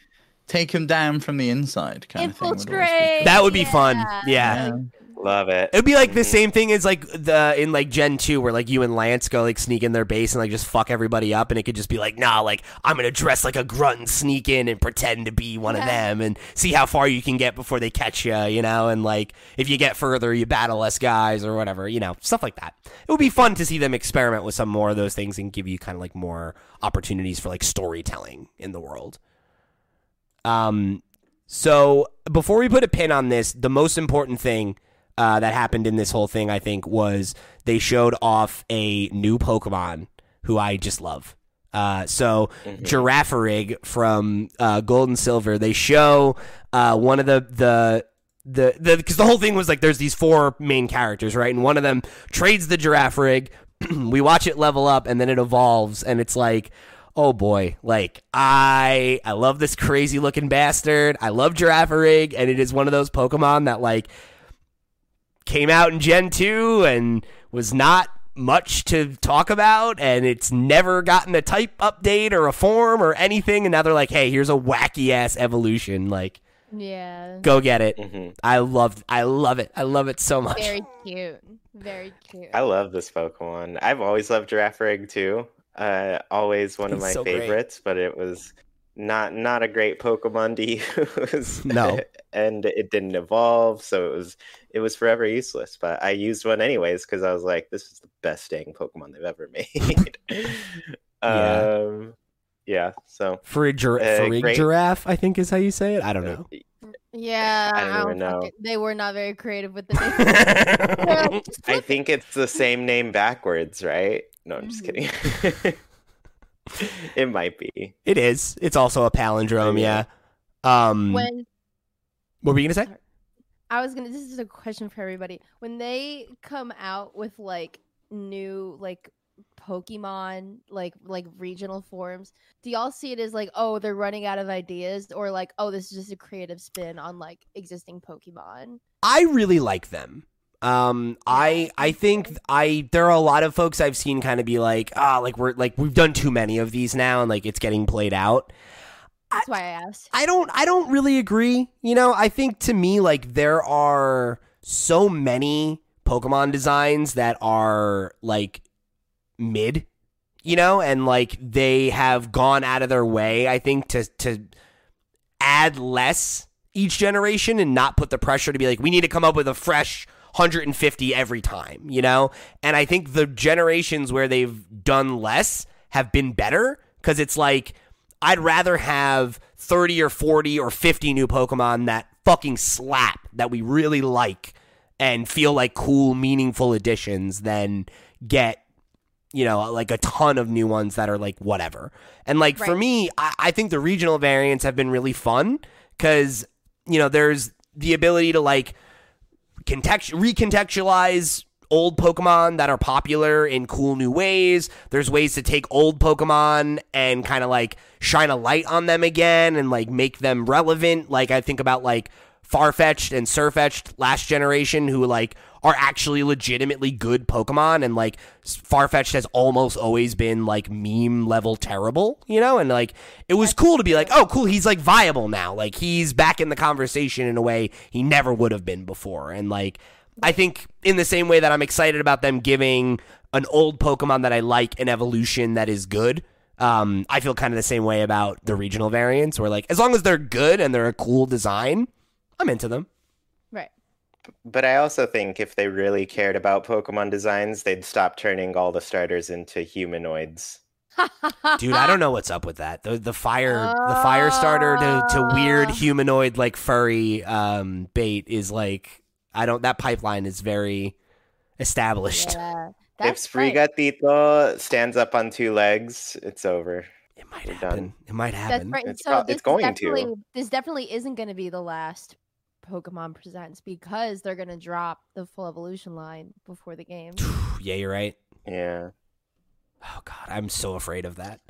take him down from the inside, kind of thing. would always be Infiltrate. That would be fun. Yeah. Yeah. cool. Love it. It would be like the Mhm. same thing as like the in like Gen two where like you and Lance go like sneak in their base and like just fuck everybody up, and it could just be like, nah, like I'm gonna dress like a grunt and sneak in and pretend to be one of Yeah. them and see how far you can get before they catch you, you know, and like if you get further you battle less guys or whatever, you know, stuff like that. It would be fun to see them experiment with some more of those things and give you kind of like more opportunities for like storytelling in the world. Um so before we put a pin on this, the most important thing Uh, that happened in this whole thing, I think, was they showed off a new Pokemon who I just love. Uh, so Mhm. Girafarig from uh, Gold and Silver, they show uh, one of the the the the because the whole thing was like there's these four main characters, right? And one of them trades the Girafarig. We watch it level up, and then it evolves, and it's like, oh boy, like I I love this crazy looking bastard. I love Girafarig, and it is one of those Pokemon that like came out in Gen two and was not much to talk about, and it's never gotten a type update or a form or anything, and now they're like, hey, here's a wacky ass evolution, like Yeah. go get it. Mhm. I love I love it. I love it so much. Very cute. Very cute. I love this Pokemon. I've always loved Girafarig too. Uh, always one of It's my so great. favorites, but it was not not a great Pokemon to use. No. And it didn't evolve, so it was it was forever useless. But I used one anyways because I was like, this is the best dang Pokemon they've ever made. Yeah. um, yeah. So For a gir- Uh, for a great. giraffe, I think is how you say it. I don't know. Yeah. I don't even know. fucking- They were not very creative with the name. I think it's the same name backwards, right? No, I'm just kidding. It might be. It is. It's also a palindrome, yeah. Yeah. Um when what were you gonna say? I was gonna, this is a question for everybody. When they come out with like new like Pokemon, like like regional forms, do y'all see it as like, oh, they're running out of ideas, or like, oh, this is just a creative spin on like existing Pokemon? I really like them. Um, I I think I there are a lot of folks I've seen kind of be like, ah, like we're like we've done too many of these now, and like it's getting played out. That's why I asked. I don't I don't really agree. You know, I think to me like there are so many Pokemon designs that are like mid, you know, and like they have gone out of their way, I think, to to add less each generation and not put the pressure to be like, we need to come up with a fresh one hundred fifty every time, you know? And I think the generations where they've done less have been better, because it's like, I'd rather have thirty or forty or fifty new Pokemon that fucking slap, that we really like and feel like cool, meaningful additions than get, you know, like a ton of new ones that are like whatever. And like Right. for me, I, I think the regional variants have been really fun because, you know, there's the ability to like context recontextualize old Pokemon that are popular in cool new ways. There's ways to take old Pokemon and kind of like shine a light on them again and like make them relevant. Like I think about like Farfetch'd and Surfetch'd last generation, who like are actually legitimately good Pokemon, and like Farfetch'd has almost always been like meme level terrible, you know? And like it was cool to be like, oh cool, he's like viable now. Like he's back in the conversation in a way he never would have been before. And like I think in the same way that I'm excited about them giving an old Pokemon that I like an evolution that is good, um, I feel kind of the same way about the regional variants, where like as long as they're good and they're a cool design, I'm into them. Right. But I also think if they really cared about Pokemon designs, they'd stop turning all the starters into humanoids. Dude, I don't know what's up with that. The the fire the fire starter to, to weird humanoid like furry um, bait is like, I don't, that pipeline is very established. Yeah, If that's right. Sprigatito stands up on two legs, it's over. It might We're happen. done. It might That's happen. right. It's so prob- this it's going to. definitely, This definitely isn't going to be the last Pokemon Presents, because they're going to drop the full evolution line before the game. Yeah, you're right. Yeah. Oh god, I'm so afraid of that.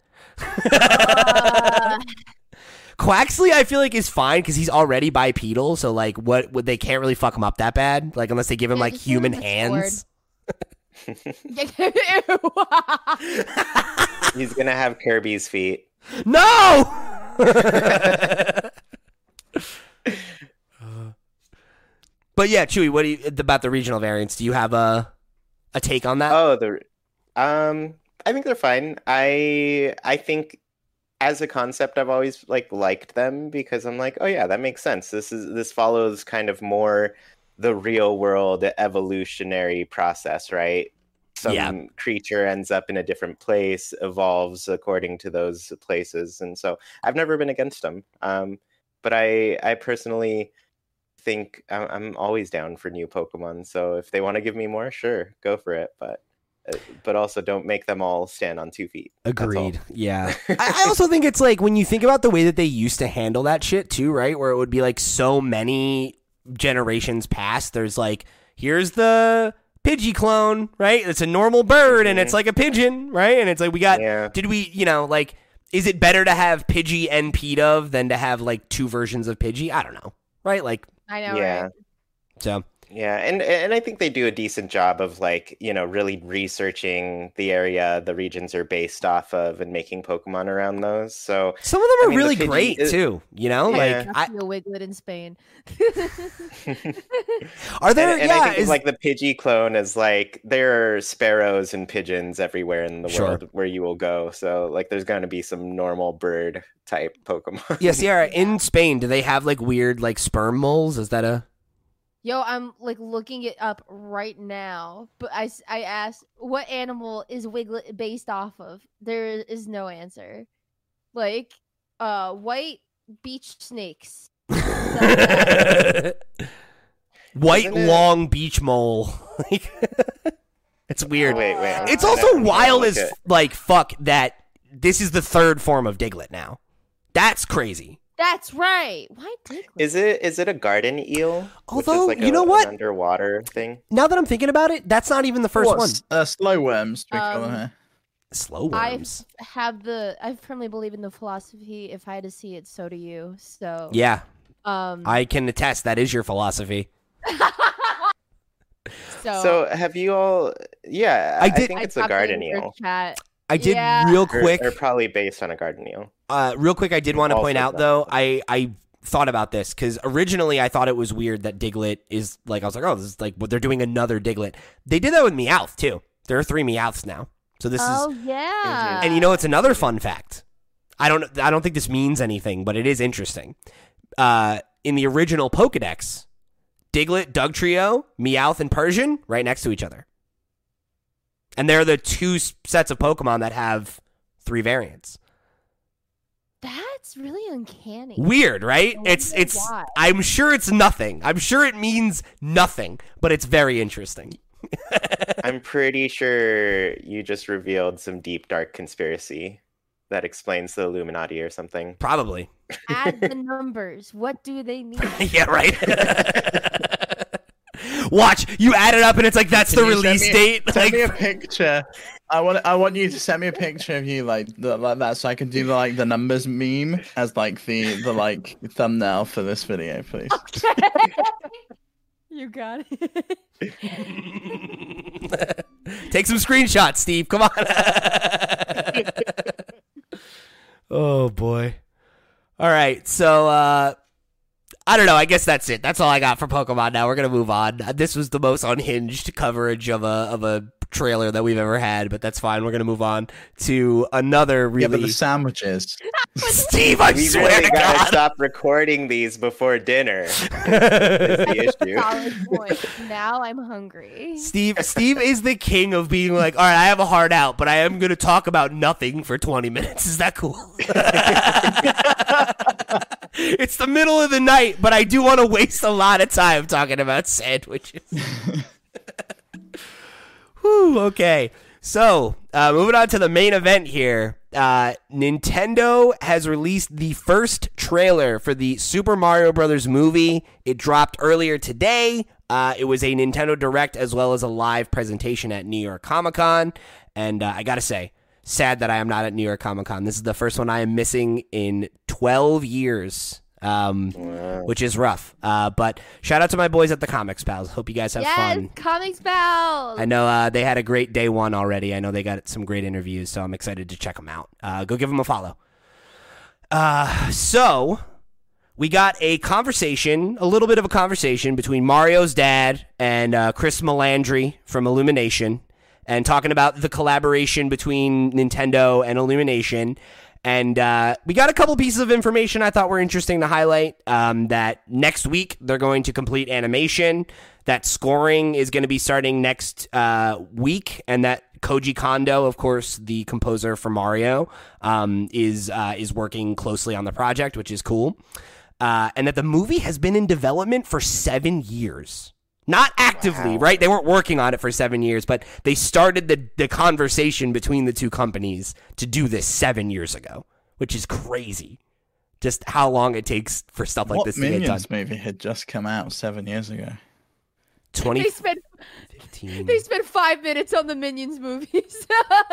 Uh, Quaxley, I feel like is fine because he's already bipedal, so like, what would they can't really fuck him up that bad, like unless they give him Yeah, like just give him human a hands. He's gonna have Kirby's feet. No. But yeah, Chewy, what do you about the regional variants? Do you have a a take on that? Oh, the um, I think they're fine. I I think as a concept, I've always like liked them because I'm like, oh yeah, that makes sense. This is this follows kind of more the real world evolutionary process, right? Some Yeah. creature ends up in a different place, evolves according to those places, and so I've never been against them. Um, but I I personally think I- I'm always down for new Pokemon. So if they want to give me more, sure, go for it. But uh, but also don't make them all stand on two feet. That's all. Agreed. Yeah. I, I also think it's like when you think about the way that they used to handle that shit too, right? Where it would be like so many generations past, there's like, here's the Pidgey clone, right? It's a normal bird and it's like a pigeon, right? And it's like, we got, Yeah. did we, you know, like, is it better to have Pidgey and Pidove than to have like two versions of Pidgey? I don't know, right? Like, I know, Yeah. right? so. Yeah, and and I think they do a decent job of like, you know, really researching the area the regions are based off of and making Pokemon around those. So Some of them are I mean, the really Pidgey great is- too, you know? Yeah. Like, I, I, Wiglet in Spain. are there, and, and yeah, I think is, of, like the Pidgey clone is like there are sparrows and pigeons everywhere in the Sure. world where you will go. So like there's going to be some normal bird type Pokemon. yeah, Sierra, in Spain, do they have like weird like sperm moles? Is that a... Yo, I'm like looking it up right now, but I, s- I asked what animal is Wiglet based off of. There is no answer. Like, uh, white beach snakes. White Isn't it- long beach mole. Like, it's weird. Wait, wait. I'm It's gonna- also I'm gonna wild look as at- like fuck that this is the third form of Diglett now. That's crazy. That's right. Why Diglett? Is it is it a garden eel? Which is Although, like you a- know an what? underwater thing. Now that I'm thinking about it, that's not even the first What, one. s- Uh, slow worms, we call Um, them here. Slow I worms. have the. I firmly believe in the philosophy. If I had to see it, so do you. So Yeah, Um. I can attest that is your philosophy. so, So have you all? Yeah, I I, did- think I it's a dropped it garden in your eel. Chat. I did Yeah. real Or, quick. or probably based on a garden eel. Uh, real quick, I did want to Also point out not- though, I I thought about this because originally I thought it was weird that Diglett is like I was like, oh, this is like what they're doing another Diglett. They did that with Meowth too. There are three Meowths now, so this Oh is yeah. and you know it's another fun fact. I don't I don't think this means anything, but it is interesting. Uh, in the original Pokedex, Diglett, Dugtrio, Meowth, and Persian right next to each other. And they're the two s- sets of Pokemon that have three variants. That's really uncanny. Weird, right? I It's wonder it's why. I'm sure it's nothing. I'm sure it means nothing, but it's very interesting. I'm pretty sure you just revealed some deep, dark conspiracy that explains the Illuminati or something. Probably. Add the numbers. What do they mean? Yeah, right. Watch, you add it up and it's like that's Can the you send release me a- date. Send Like, me a picture. I want I want you to send me a picture of you like the, like that, so I can do the, like the numbers meme as like the the like thumbnail for this video, please. You got it. take some screenshots, Steve. Come on. Oh boy. All right, so uh I don't know. I guess that's it. That's all I got for Pokemon. Now we're gonna move on. This was the most unhinged coverage of a of a trailer that we've ever had, but that's fine. We're gonna move on to another Yeah, but really. the sandwiches. Steve, I We swear really to gotta God. stop recording these before dinner. Is the issue. Solid point. Now I'm hungry. Steve, Steve is the king of being like, all right, I have a heart out, but I am gonna talk about nothing for twenty minutes. Is that cool? It's the middle of the night, but I do want to waste a lot of time talking about sandwiches. Whew, okay. So, uh, moving on to the main event here. Uh, Nintendo has released the first trailer for the Super Mario Brothers movie. It dropped earlier today. Uh, it was a Nintendo Direct as well as a live presentation at New York Comic Con. And uh, I gotta say, sad that I am not at New York Comic Con. This is the first one I am missing in twelve years. Um, Wow. which is rough. Uh, but shout out to my boys at the Comics Pals. Hope you guys have Yes, fun. Comics Pals. I know uh, they had a great day one already. I know they got some great interviews, so I'm excited to check them out. Uh, go give them a follow. Uh, so we got a conversation, a little bit of a conversation between Mario's dad and uh, Chris Melandri from Illumination, and talking about the collaboration between Nintendo and Illumination. And uh, we got a couple pieces of information I thought were interesting to highlight. Um, that next week they're going to complete animation. That scoring is going to be starting next uh, week, and that Koji Kondo, of course, the composer for Mario, um, is uh, is working closely on the project, which is cool. Uh, and that the movie has been in development for seven years. Not actively, Wow. right? They weren't working on it for seven years, but they started the, the conversation between the two companies to do this seven years ago, which is crazy. Just how long it takes for stuff like What this to get done. Minions movie had just come out seven years ago? twenty They spent fifteen. they spent five minutes on the Minions movies.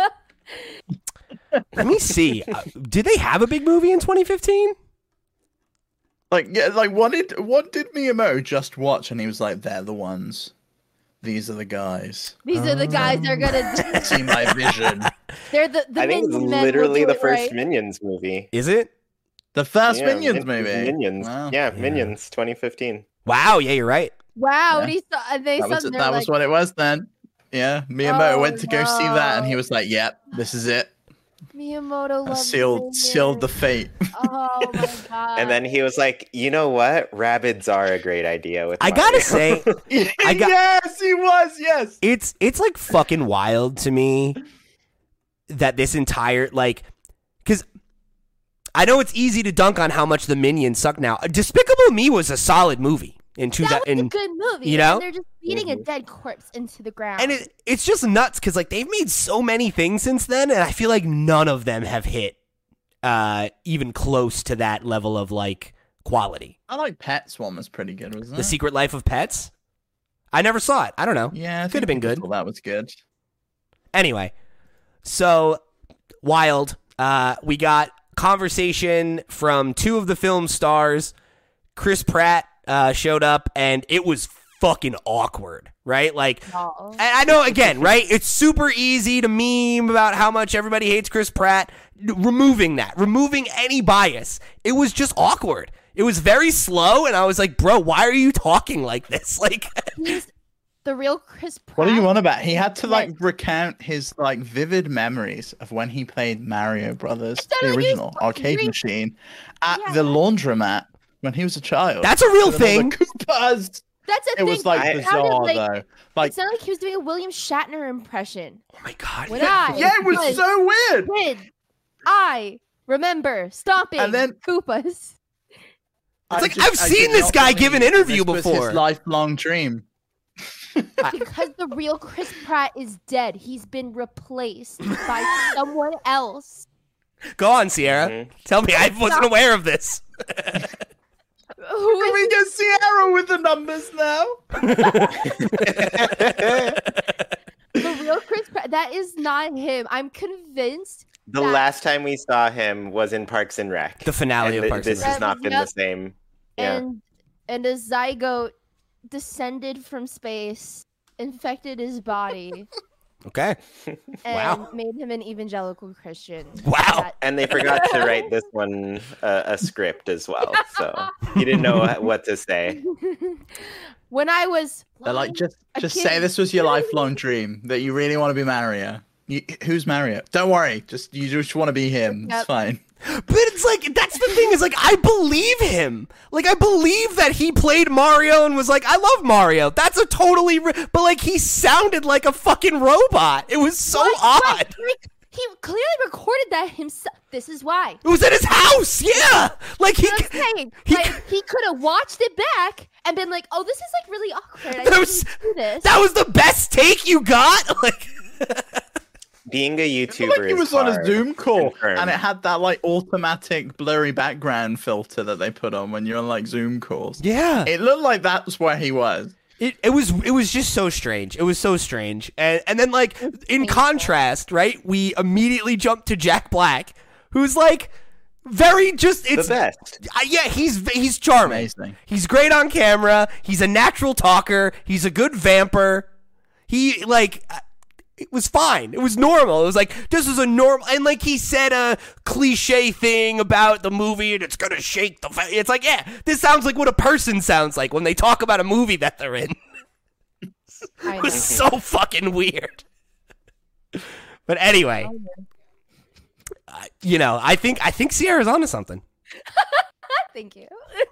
Let me see. Uh, did they have a big movie in twenty fifteen? Like, yeah, like what did what did Miyamoto just watch? And he was like, "They're the ones. These are the guys." These are the guys that are gonna. See my vision. They're the. the I think it's Minion men will literally do the it first right. Minions movie. Is it? The first Yeah, Minions Min- movie. Minions. Wow. Yeah, Yeah. Minions, twenty fifteen. Wow. Yeah, you're right. Wow, Yeah. he saw, they That was said that was what it was then. Yeah, Miyamoto Oh, went to go see that, and he no. was like, "Yep, this is it." Miyamoto I loves sealed sealed the Minions. fate. Oh my god! And then he was like, you know what? Rabbids are a great idea with I Mario." gotta say, I got- yes, he was. Yes. it's it's like fucking wild to me that this entire like because I know it's easy to dunk on how much the Minions suck now. Despicable Me was a solid movie in two that was thousand. a good movie. you know? and they're just beating a Mhm. dead corpse into the ground. And it, it's just nuts because like they've made so many things since then, and I feel like none of them have hit uh, even close to that level of like quality. I like Pets one was pretty good, wasn't it? The Secret Life of Pets. I never saw it. I don't know. Yeah, I Could have think been people good. thought That was good. Anyway, so wild. Uh, we got conversation from two of the film stars. Chris Pratt uh, showed up, and it was fucking awkward, right? Like, Oh. I I know, again, right? It's super easy to meme about how much everybody hates Chris Pratt. Removing that, removing any bias. It was just awkward. It was very slow, and I was like, bro, why are you talking like this? Like, He's the real Chris Pratt. What are you on about? He had to like Yes. recount his like vivid memories of when he played Mario Brothers, sounded the like he was original fucking arcade dreaming. machine, at Yeah. the laundromat when he was a child. that's a real With all the thing. Koopas. That's a It thing. was like I- it sounded bizarre like, though. Like it sounded like he was doing a William Shatner impression. Oh my god. When I yeah, it was so weird. When I remember stomping And then- Koopas. It's I like, just- I've I seen did this not guy give an believe interview this was before. his lifelong dream. Because the real Chris Pratt is dead. He's been replaced by someone else. Go on, Sierra. Mhm. Tell me, I wasn't aware of this. Who Can is we get Sierra with the numbers now? the real Chris Pratt? That is not him. I'm convinced. The that- last time we saw him was in Parks and Rec. The finale and of th- Parks and this Rec. has not been Yep. the same. Yeah. and and a zygote descended from space, infected his body, Okay. and Wow. made him an evangelical Christian. Wow. That- And they forgot to write this one uh, a script as well, so he didn't know what- what to say. when I was They're like, just a just kid- say this was your lifelong dream, that you really want to be Mario. You, who's Mario? Don't worry, just you just want to be him. It's Yep. fine. But it's like, that's the thing, is like, I believe him. Like, I believe that he played Mario and was like, I love Mario. That's a totally, re-. But like, he sounded like a fucking robot. It was so What? odd. Like, like, he clearly recorded that himself. This is why. It was at his house. Yeah. Like, he. You know what I'm saying? he- Like, he could have watched it back and been like, "Oh, this is like really awkward. I That didn't was- do this." That was the best take you got. Like, Being a I YouTuber feel like he is was on a hard. Zoom call, Confirmed. and it had that like automatic blurry background filter that they put on when you're on like Zoom calls. yeah. It looked like that's where he was. It, it was it was just so strange. It was so strange. And and then like in contrast, right? We immediately jump to Jack Black, who's like very just The it's best. uh, yeah, he's he's charming. Amazing. He's great on camera. He's a natural talker. He's a good vamper. He like uh, it was fine. It was normal. It was like this was a normal, and like he said a cliche thing about the movie and it's gonna shake the. Fa-. It's like yeah, this sounds like what a person sounds like when they talk about a movie that they're in. I It was know. so fucking weird. But anyway, uh, you know, I think I think Sierra's onto something. Thank you.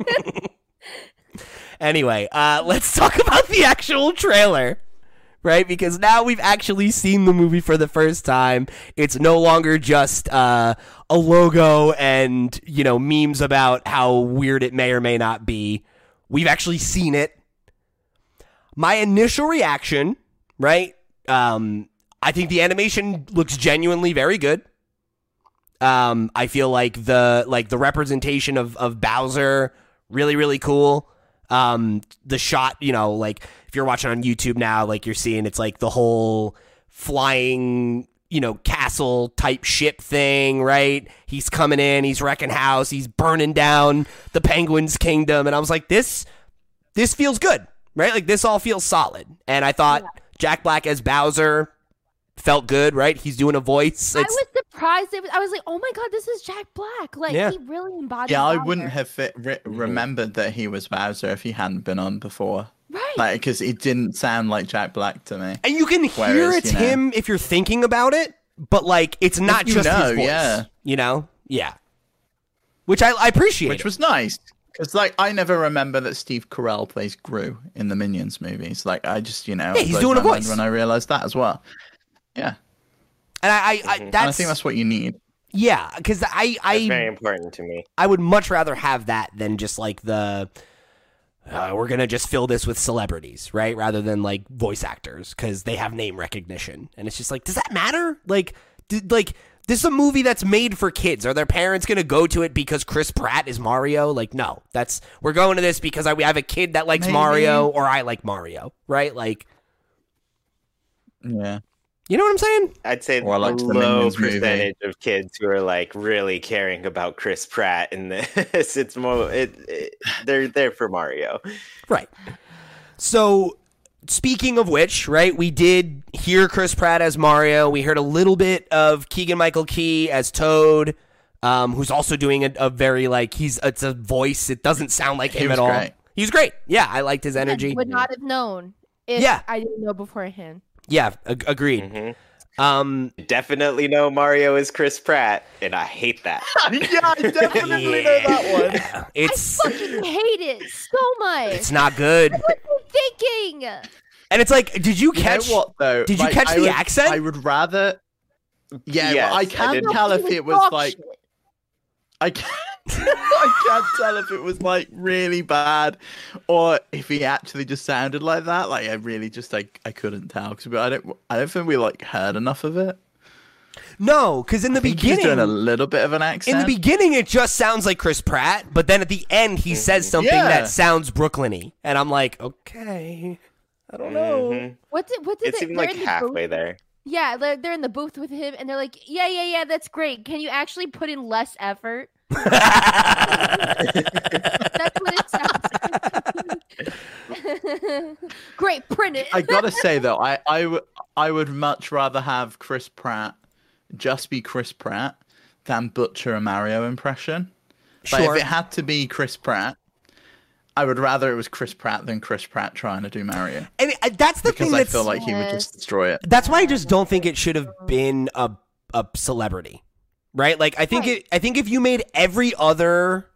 Anyway, uh, let's talk about the actual trailer, right? Because now we've actually seen the movie for the first time. It's no longer just uh, a logo and, you know, memes about how weird it may or may not be. We've actually seen it. My initial reaction, right? Um, I think the animation looks genuinely very good. Um, I feel like the like the representation of, of Bowser really, really cool. Um, the shot, you know, like if you're watching on YouTube now, like you're seeing it's like the whole flying, you know, castle type ship thing, right? He's coming in, he's wrecking house, he's burning down the Penguin's kingdom, and I was like, this, this feels good, right? Like this all feels solid, and I thought Yeah. Jack Black as Bowser felt good, right? He's doing a voice. I It's, was surprised. It was, I was like, "Oh my god, this is Jack Black!" Like Yeah. he really embodied. Yeah, I Bowser. wouldn't have fit, re- remembered that he was Bowser if he hadn't been on before. Right. Like, because he didn't sound like Jack Black to me. and you can hear Whereas, it's you know- him if you're thinking about it, but like it's not you just know, his voice. yeah. You know? Yeah. Which I, I appreciate. Which was nice. Because, like, I never remember that Steve Carell plays Gru in the Minions movies. Like, I just, you know, Yeah, he's blows doing a my mind voice. when I realized that as well. Yeah. and I, I, I Mhm. that's, And I think that's what you need. yeah, because I, That's very I, important to me. I would much rather have that than just like the, uh, we're gonna just fill this with celebrities, right? Rather than like voice actors because they have name recognition, and it's just like, does that matter? Like, did, like. This is a movie that's made for kids. Are their parents going to go to it because Chris Pratt is Mario? Like, no. That's we're going to this because I, we have a kid that likes Maybe. Mario or I like Mario, right? Like, Yeah. you know what I'm saying? I'd say Or like a the low Minions movie. percentage of kids who are like really caring about Chris Pratt in this. It's more it, it they're there for Mario. Right. So, speaking of which, right, we did hear Chris Pratt as Mario. We heard a little bit of Keegan-Michael Key as Toad, um, who's also doing a, a very, like, he's it's a voice. It doesn't sound like He him was at all. great. He was great. Yeah, I liked his I energy. would not have known if Yeah. I didn't know beforehand. Yeah, ag- agreed. Mhm. Um, Definitely know Mario is Chris Pratt, and I hate that. yeah, I definitely know that one. yeah, it's I fucking hate it so much. it's not good. What do you thinking? And it's like, did you You catch? know what though? Did you Like, catch I the would- accent? I would rather. Yeah, Yes, well, I I can't did. tell if He it was dog like. shit. I can't. I can't tell if it was like really bad, or if he actually just sounded like that. Like I really just like I couldn't tell because I don't. I don't think we like heard enough of it. No, because in the I think he's beginning, doing a little bit of an accent. in the beginning, it just sounds like Chris Pratt, but then at the end, he says something Yeah. that sounds Brooklyn-y, and I'm like, okay, I don't know. Mhm. What did what did It they, seemed they're like in the halfway booth- there. Yeah, they're, they're in the booth with him, and they're like, yeah, yeah, yeah, that's great. Can you actually put in less effort? That's what it sounds like. Great, print it. I gotta say though, I I would I would much rather have Chris Pratt just be Chris Pratt than butcher a Mario impression. Like, Sure. if it had to be Chris Pratt, I would rather it was Chris Pratt than Chris Pratt trying to do Mario. And uh, that's the Because thing I that's feel like he would Yes. just destroy it. that's why I just don't think it should have been a a celebrity, right? Like I think Right. it. I think if you made every other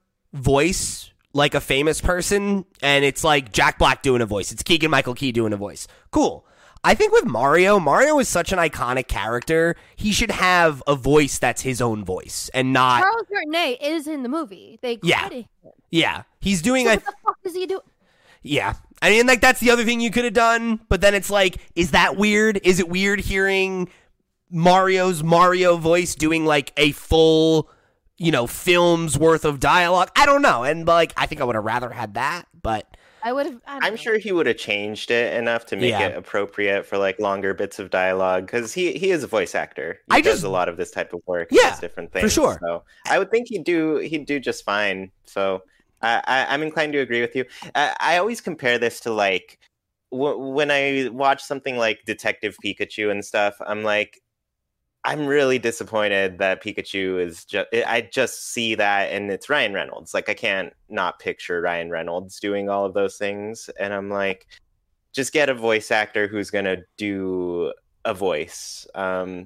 voice like a famous person, and it's like Jack Black doing a voice, it's Keegan Michael Key doing a voice, cool. I think with Mario, Mario is such an iconic character. He should have a voice that's his own voice and not. Charles Martinet is in the movie. They Yeah. credit him. Yeah, he's doing. So I what the fuck does he do? Yeah. I mean, like, that's the other thing you could have done. But then it's like, is that weird? Is it weird hearing Mario's Mario voice doing, like, a full, you know, film's worth of dialogue? I don't know. And, like, I think I would have rather had that. But I would have. I'm sure he would have changed it enough to make Yeah. it appropriate for like longer bits of dialogue because he he is a voice actor. He I does just- a lot of this type of work. Yeah, does different for things. sure. So I would think he'd do he'd do just fine. So I, I I'm inclined to agree with you. I, I always compare this to like w- when I watch something like Detective Pikachu and stuff. I'm like, I'm really disappointed that Pikachu is just, I just see that and it's Ryan Reynolds. Like, I can't not picture Ryan Reynolds doing all of those things. And I'm like, just get a voice actor who's going to do a voice. Um,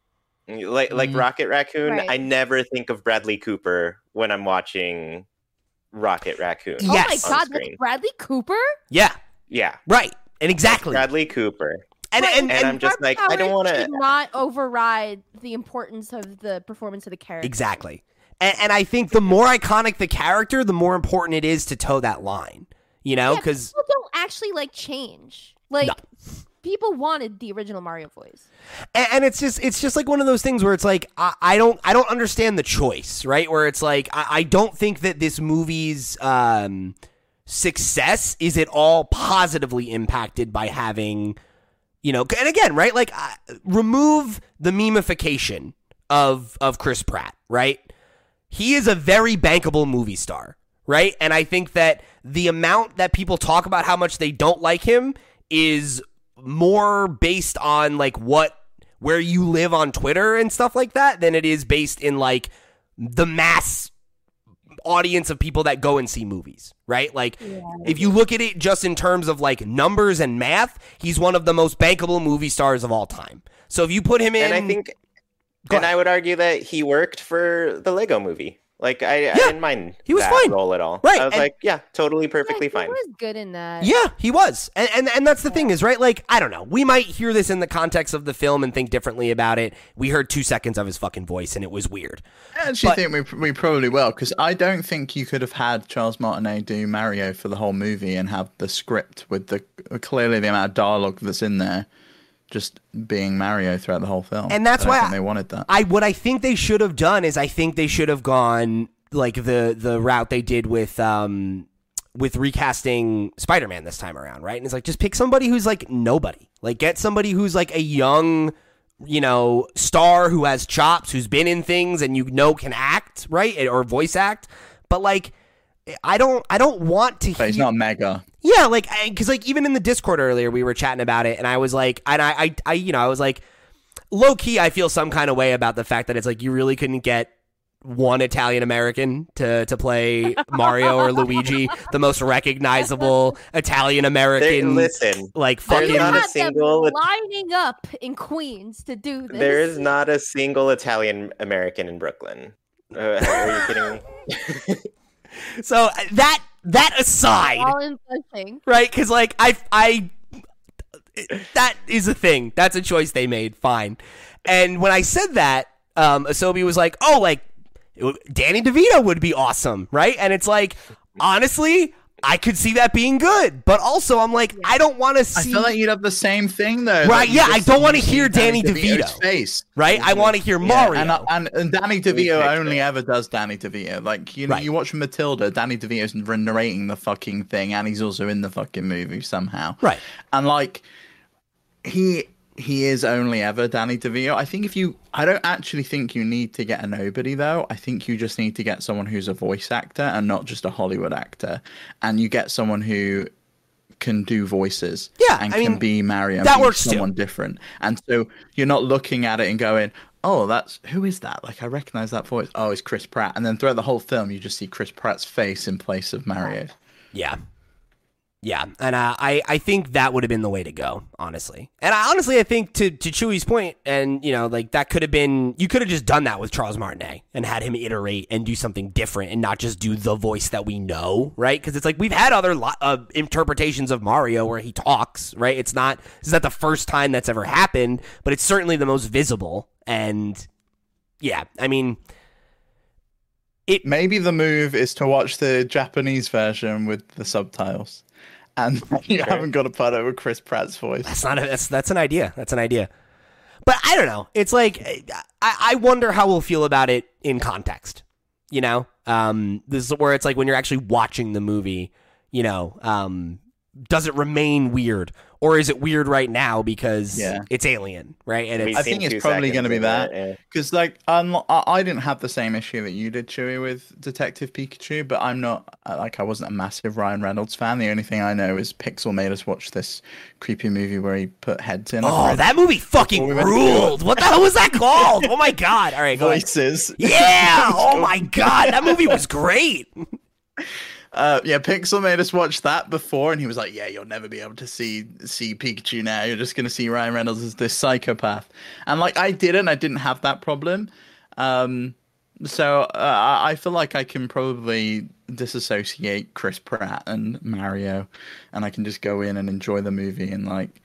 like, like Mhm. Rocket Raccoon, Right. I never think of Bradley Cooper when I'm watching Rocket Raccoon. Oh Yes. my on god, that's screen. Bradley Cooper. yeah, Yeah, right. And exactly. Bradley Cooper. And, Right, and, And and I'm just Star like, I don't power want to. should not override the importance of the performance of the character. exactly. And, and I think the more iconic the character, the more important it is to toe that line. You know, Yeah, because people don't actually like change. Like No. people wanted the original Mario voice. and, and it's just it's just like one of those things where it's like I, I don't I don't understand the choice, right? Where it's like I, I don't think that this movie's um, success is at all positively impacted by having, you know, and again, right? Like uh, remove the memification of of Chris Pratt, right? He is a very bankable movie star, right? And I think that the amount that people talk about how much they don't like him is more based on like what where you live on Twitter and stuff like that than it is based in like the mass audience of people that go and see movies, right? Like if you look at it just in terms of like numbers and math, he's one of the most bankable movie stars of all time. So if you put him in, And I think, Go and ahead. I would argue that he worked for the Lego movie. Like I, I didn't mind he was that fine. role at all. Right, I was and- like, yeah, totally perfectly Yeah, fine. He was good in that. yeah, he was. And, and and that's the thing is, right? Like, I don't know. We might hear this in the context of the film and think differently about it. We heard two seconds of his fucking voice and it was weird. I actually But- think we we probably will because I don't think you could have had Charles Martinet do Mario for the whole movie and have the script with the clearly the amount of dialogue that's in there just being Mario throughout the whole film. And that's I don't why think I- they wanted that. I what I think they should have done is I think they should have gone like the the route they did with um with recasting Spider-Man this time around, right? And it's like just pick somebody who's like nobody. Like get somebody who's like a young, you know, star who has chops, who's been in things and you know can act, right? Or voice act. But like I don't I don't want to But he's hear- not mega. Yeah, like, because like even in the Discord earlier, we were chatting about it, and I was like, and I, I, I, you know, I was like, low key, I feel some kind of way about the fact that it's like you really couldn't get one Italian American to to play Mario or Luigi, the most recognizable Italian There, American, listen, like there's fucking. You not a had them single- lining up in Queens to do this. there is not a single Italian American in Brooklyn. Uh, are you kidding me? So that that aside, All in pushing. right? Because like I, I, that is a thing. That's a choice they made. Fine. And when I said that, um, Asobi was like, "Oh, like it would- Danny DeVito would be awesome, right?" And it's like, honestly, I could see that being good, but also I'm like, I don't want to I see. feel like you'd have the same thing though. Right, like, you yeah, just- I don't wanna you see hear Danny DeVito's DeVito. face. Right, I want to hear Yeah, Mario. and, and and Danny DeVito picture. only ever does Danny DeVito. Like you know, Right. you watch Matilda, Danny DeVito's narrating the fucking thing, and he's also in the fucking movie somehow. Right. And like he he is only ever Danny DeVito. I think if you, I don't actually think you need to get a nobody though. I think you just need to get someone who's a voice actor and not just a Hollywood actor, and you get someone who can do voices, Yeah, and I can mean, be Mario, and that be works too. someone different. And so you're not looking at it and going, "Oh, that's who is that? Like I recognize that voice. Oh, it's Chris Pratt." And then throughout the whole film, you just see Chris Pratt's face in place of Mario. Yeah. Yeah, and uh, I, I think that would have been the way to go, honestly. And I honestly, I think to, to Chewy's point, and, you know, like, that could have been, you could have just done that with Charles Martinet and had him iterate and do something different and not just do the voice that we know, right? Because it's like, we've had other lo- uh, interpretations of Mario where he talks, right? It's not, this is not the first time that's ever happened, but it's certainly the most visible. And, yeah, I mean... Maybe the move is to watch the Japanese version with the subtitles. And you Sure. haven't got to put it with Chris Pratt's voice. That's not a, that's that's an idea. That's an idea. But I don't know. It's like I, I wonder how we'll feel about it in context. You know, um, this is where it's like when you're actually watching the movie. You know, um, does it remain weird, or is it weird right now because Yeah. it's Alien, right? And We've it's I seen think it's two probably seconds going to be of that. yeah. Because, like, I'm, I I didn't have the same issue that you did, Chewy, with Detective Pikachu, but I'm not, like, I wasn't a massive Ryan Reynolds fan. The only thing I know is Pixel made us watch this creepy movie where he put heads in. oh, that movie fucking we went to ruled. What the hell was that called? Oh my god! All right, go ahead. voices. Yeah. Oh my god, that movie was great. Uh, yeah, Pixel made us watch that before, and he was like, "Yeah, you'll never be able to see see Pikachu now. You're just gonna see Ryan Reynolds as this psychopath." And like, I didn't, I didn't have that problem. Um, so uh, I I feel like I can probably disassociate Chris Pratt and Mario, and I can just go in and enjoy the movie and like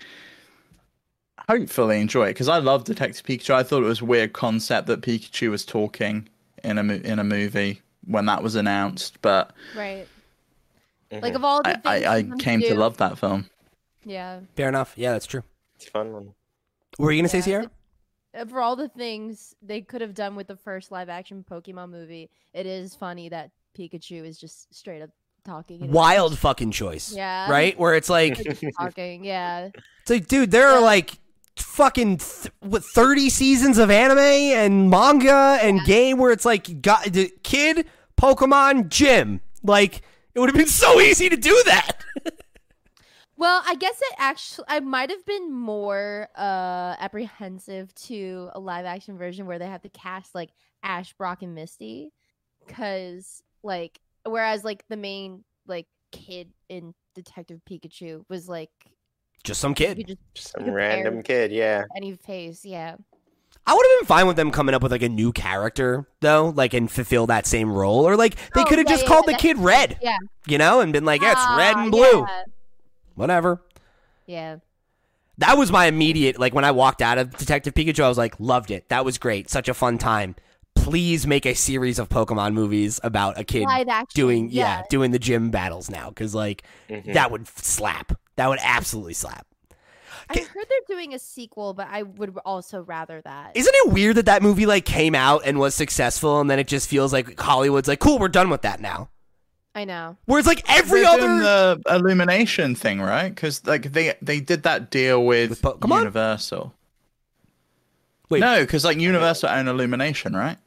hopefully enjoy it because I love Detective Pikachu. I thought it was a weird concept that Pikachu was talking in a mo- in a movie when that was announced, but. Right. Mhm. Like of all the I, things I, I for them came to do- love that film. Yeah. Fair enough. Yeah, that's true. It's a fun one. What were you gonna say, Yeah, Sierra? Uh, For all the things they could have done with the first live action Pokemon movie, it is funny that Pikachu is just straight up talking. in Wild fucking choice. Yeah. Right? Where it's like, English, just talking. Yeah. it's like, dude, there are like fucking th- what thirty seasons of anime and manga and game where it's like, got the kid, Pokemon, gym. Like, it would have been so easy to do that. Well, I guess it actually I might have been more uh apprehensive to a live action version where they have to cast like Ash, Brock, and Misty, because like whereas like the main like kid in Detective Pikachu was like Just some you kid. could just Just some could random pair- kid, yeah. any face, yeah. I would have been fine with them coming up with like a new character though, like and fulfill that same role, or like they Oh, could have yeah, just yeah, called the that- kid Red, Yeah. you know, and been like, yeah, it's red Ah, and blue, Yeah. whatever. yeah. That was my immediate, like when I walked out of Detective Pikachu, I was like, loved it. That was great. Such a fun time. Please make a series of Pokemon movies about a kid Live action, doing, yeah. yeah. doing the gym battles now. Cause like Mhm. that would slap. That would absolutely slap. I heard they're doing a sequel, but I would also rather that. Isn't it weird that that movie like came out and was successful and then it just feels like Hollywood's like, cool, we're done with that now. I know. Where it's like every They're other. doing the Illumination thing, right? Because like they they did that deal with, With Po- come on. Universal. Wait. No, because like Universal own Illumination, right?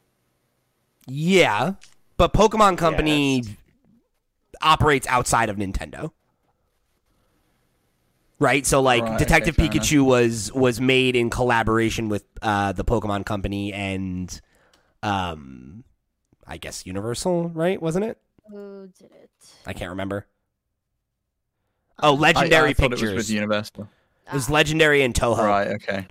Yeah, but Pokemon Company operates outside of Nintendo. Right? So like Right, Detective okay, fair Pikachu was was made in collaboration with uh, the Pokemon Company and um I guess Universal, right? Wasn't it? Who did it? I can't remember. Oh, I- Legendary I, thought Pictures. it was with Universal. It was Legendary and Toho. Right. Okay.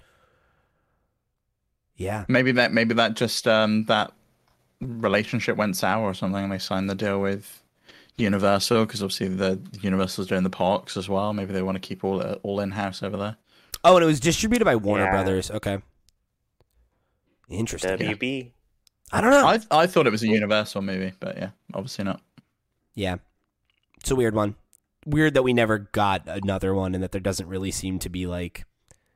Yeah. Maybe that maybe that just um that relationship went sour or something, and they signed the deal with Universal, because obviously the Universal's doing the parks as well. Maybe they want to keep all all in house over there. Oh, and it was distributed by Warner Yeah. Brothers. Okay. Interesting. W B. I don't know. I I thought it was a Universal movie, but yeah, obviously not. Yeah. It's a weird one. Weird that we never got another one and that there doesn't really seem to be like...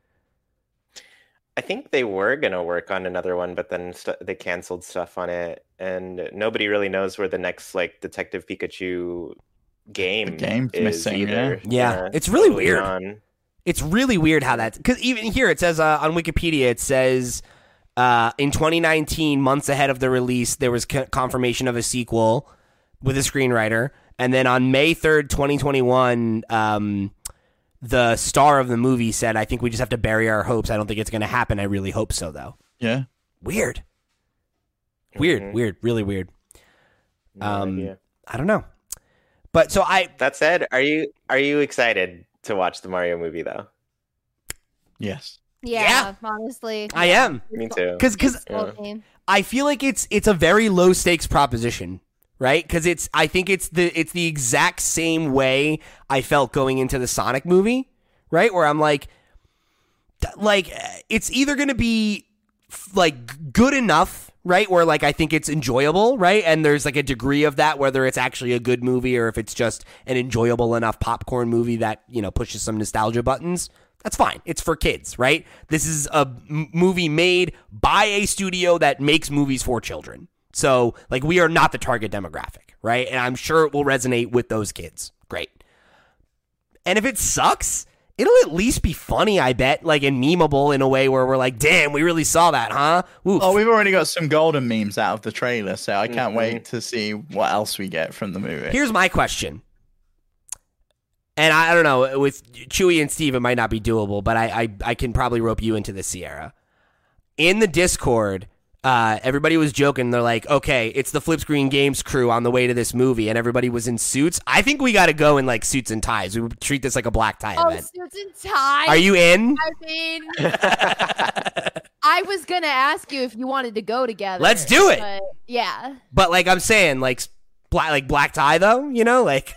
I think they were gonna work on another one, but then st- they canceled stuff on it, and nobody really knows where the next like Detective Pikachu game game's is missing, either. Yeah, it's really totally weird. on. It's really weird how that... Because even here, it says uh, on Wikipedia, it says uh, in twenty nineteen, months ahead of the release, there was co- confirmation of a sequel with a screenwriter. And then on May third, twenty twenty-one, um, the star of the movie said, I think we just have to bury our hopes. I don't think it's going to happen. I really hope so, though. Yeah. Weird. Weird, Mhm. weird, really weird. No Um, idea. I don't know. But so I... That said, are you are you excited to watch the Mario movie though? Yes. Yeah, Yeah. honestly. I am. Me too. Because because Yeah. Okay. I feel like it's it's a very low stakes proposition, right? Because it's I think it's the it's the exact same way I felt going into the Sonic movie, right? Where I'm like, th- like it's either gonna be f- like good enough, right? Where like I think it's enjoyable, right? And there's like a degree of that, whether it's actually a good movie or if it's just an enjoyable enough popcorn movie that you know pushes some nostalgia buttons. That's fine. It's for kids, right? This is a m- movie made by a studio that makes movies for children. So, like, we are not the target demographic, right? And I'm sure it will resonate with those kids. Great. And if it sucks, it'll at least be funny, I bet, like, and memeable in a way where we're like, damn, we really saw that, huh? Oof. Oh, we've already got some golden memes out of the trailer, so I can't Mhm. wait to see what else we get from the movie. Here's my question. And I, I don't know, with Chewy and Steve, it might not be doable, but I, I, I can probably rope you into this, Sierra. In the Discord, uh, everybody was joking. They're like, okay, it's the Flip Screen Games crew on the way to this movie, and everybody was in suits. I think we got to go in, like, suits and ties. We would treat this like a black tie Oh, event. suits and ties. Are you in? I mean, I was gonna ask you if you wanted to go together. Let's do it. But yeah. But, like, I'm saying, like, black, like black tie, though, you know? Like...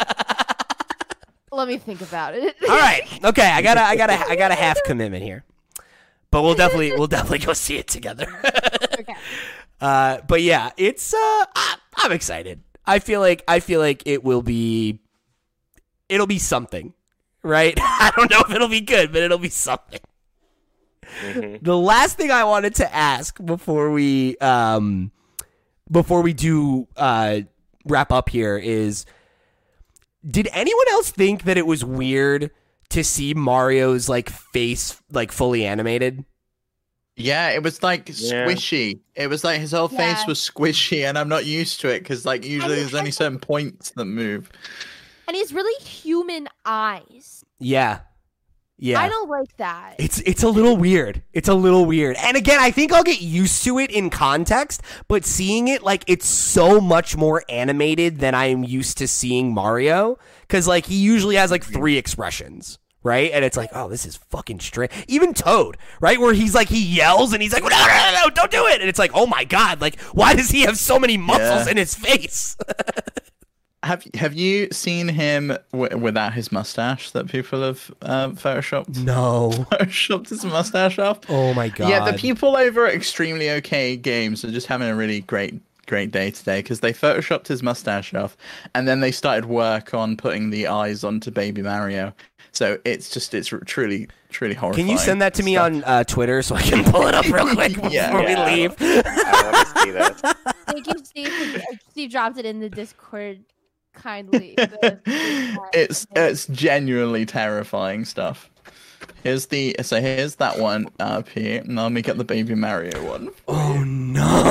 Let me think about it. All right. Okay. I got to I got to I got a half commitment here. But we'll definitely we'll definitely go see it together. Okay. Uh but yeah, it's uh I, I'm excited. I feel like I feel like it will be it'll be something, right? I don't know if it'll be good, but it'll be something. Mhm. The last thing I wanted to ask before we um before we do uh wrap up here is, did anyone else think that it was weird to see Mario's like face like fully animated? Yeah, it was like Yeah. squishy. It was like his whole Yeah. face was squishy, and I'm not used to it because like usually I- there's only certain points that move. And he's really human eyes. Yeah. Yeah. I don't like that. It's it's a little weird. It's a little weird. And again, I think I'll get used to it in context, but seeing it like it's so much more animated than I'm used to seeing Mario, cuz like he usually has like three expressions, right? And it's like, "Oh, this is fucking strange." Even Toad, right? Where he's like he yells and he's like, "No, no, no, no, don't do it." And it's like, "Oh my god, like why does he have so many muscles Yeah. in his face?" Have Have you seen him w- without his mustache that people have uh, photoshopped? No. Photoshopped his mustache off. Oh my god. Yeah, the people over at Extremely OK Games are just having a really great, great day today because they photoshopped his mustache off, and then they started work on putting the eyes onto Baby Mario. So it's just, it's truly, truly horrifying. Can you send that to me stuff. on uh, Twitter so I can pull it up real quick before Yeah. we Yeah. leave? I want to see that. Thank you, Steve. Steve dropped it in the Discord kindly. but- it's it's genuinely terrifying stuff. Here's the so here's that one up here, and let me get the Baby Mario one. Oh no!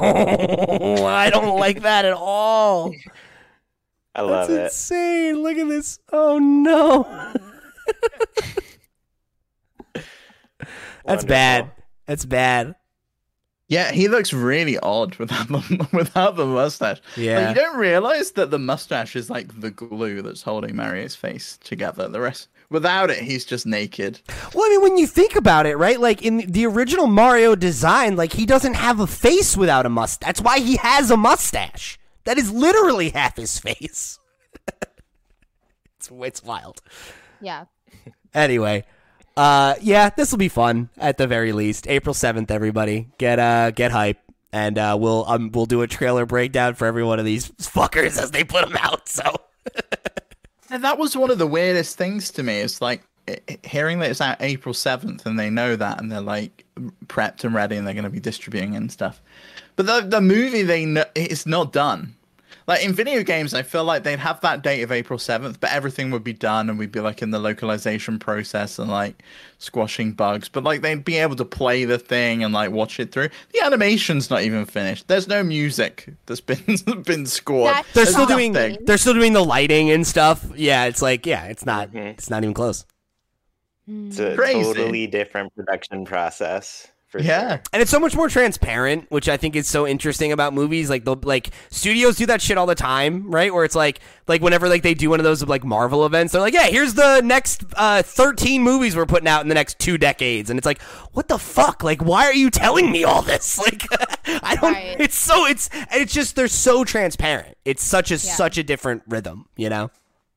I don't like that at all. I love That's it. insane. Look at this. Oh no. That's bad. Wonderful. That's bad. Yeah, he looks really odd without the without the mustache. Yeah. Like, you don't realize that the mustache is like the glue that's holding Mario's face together. The rest, without it, he's just naked. Well, I mean, when you think about it, right? Like in the original Mario design, like he doesn't have a face without a mustache. That's why he has a mustache. That is literally half his face. it's it's wild. Yeah. Anyway, uh, yeah, this will be fun at the very least. April seventh, everybody, get uh get hype, and uh, we'll um we'll do a trailer breakdown for every one of these fuckers as they put them out. So. And that was one of the weirdest things to me. It's like hearing that it's out April seventh and they know that and they're like prepped and ready and they're going to be distributing and stuff. But the the movie, they know, it's not done. Like in video games, I feel like they'd have that date of April seventh, but everything would be done and we'd be like in the localization process and like squashing bugs. But like they'd be able to play the thing and like watch it through. The animation's not even finished. There's no music that's been been scored. That's They're There's still doing nothing. they're still doing the lighting and stuff. Yeah, it's like yeah, it's not Mhm. it's not even close. It's a Crazy. totally different production process. For Yeah. sure. And it's so much more transparent, which I think is so interesting about movies. Like the like studios do that shit all the time, right? Where it's like like whenever like they do one of those like Marvel events, they're like, yeah, here's the next uh, thirteen movies we're putting out in the next two decades, and it's like, what the fuck? Like, why are you telling me all this? Like, I don't. Right. It's so it's it's just they're so transparent. It's such a Yeah. such a different rhythm, you know.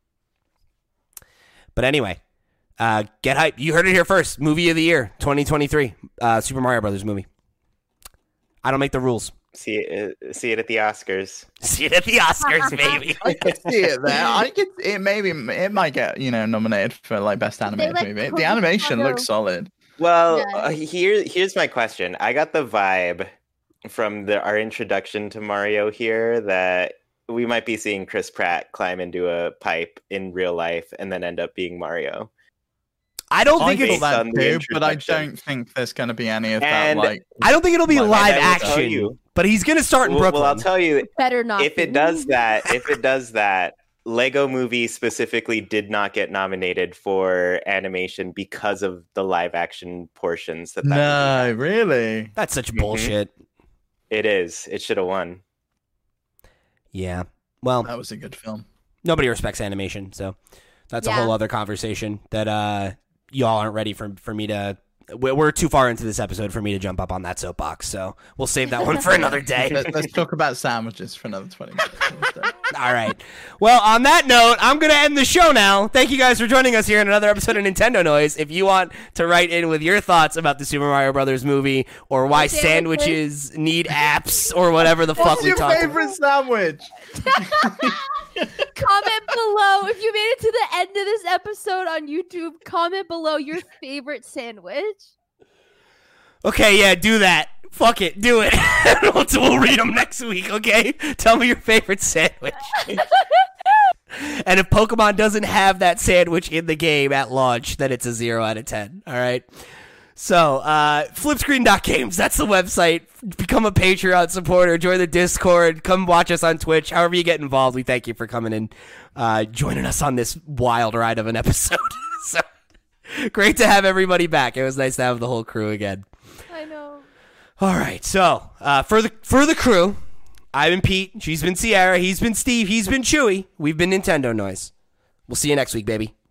But anyway. Uh, get hype. You heard it here first. Movie of the year, twenty twenty-three. Uh, Super Mario Brothers movie. I don't make the rules. See it, see it at the Oscars. See it at the Oscars, baby. I could see it there. I could. It maybe it might get you know nominated for like best animated like, movie. put The animation together- looks solid. Well, Yeah. uh, here here's my question. I got the vibe from the our introduction to Mario here that we might be seeing Chris Pratt climb into a pipe in real life and then end up being Mario. I don't I think feel it's. based that on the too, but I introduction. don't think there's going to be any of And- that. Like, I don't think it'll be Well, live and I will tell action. you- But he's gonna start in Well, Brooklyn. well, I'll tell you, Better not. if be. it does that, if it does that, Lego Movie specifically did not get nominated for animation because of the live action portions that that movie no, really. That's such Mhm. bullshit. It is. It should have won. Yeah. Well, That was a good film. nobody respects animation, so that's a Yeah. whole other conversation that uh y'all aren't ready for for me to. We're we're too far into this episode for me to jump up on that soapbox, so we'll save that one for another day. Let, let's talk about sandwiches for another twenty minutes. instead. All right. Well, on that note, I'm going to end the show now. Thank you guys for joining us here in another episode of Nintendo Noise. If you want to write in with your thoughts about the Super Mario Brothers movie or why Sandwiches. sandwiches need apps or whatever the fuck What's we your talked about. favorite sandwich? Comment below if you made it to the end of this episode on YouTube. Comment below your favorite sandwich. Okay, yeah, do that. Fuck it, do it. we'll, we'll read them next week, okay? Tell me your favorite sandwich. And if Pokemon doesn't have that sandwich in the game at launch, then it's a zero out of ten, all right? So, uh, flipscreen dot games, that's the website. Become a Patreon supporter, join the Discord, come watch us on Twitch. However you get involved, we thank you for coming and uh, joining us on this wild ride of an episode. So, great to have everybody back. It was nice to have the whole crew again. I know. All right, so uh, for the for the crew, I've been Pete, she's been Sierra, he's been Steve, he's been Chewy, we've been Nintendo Noise. We'll see you next week, baby.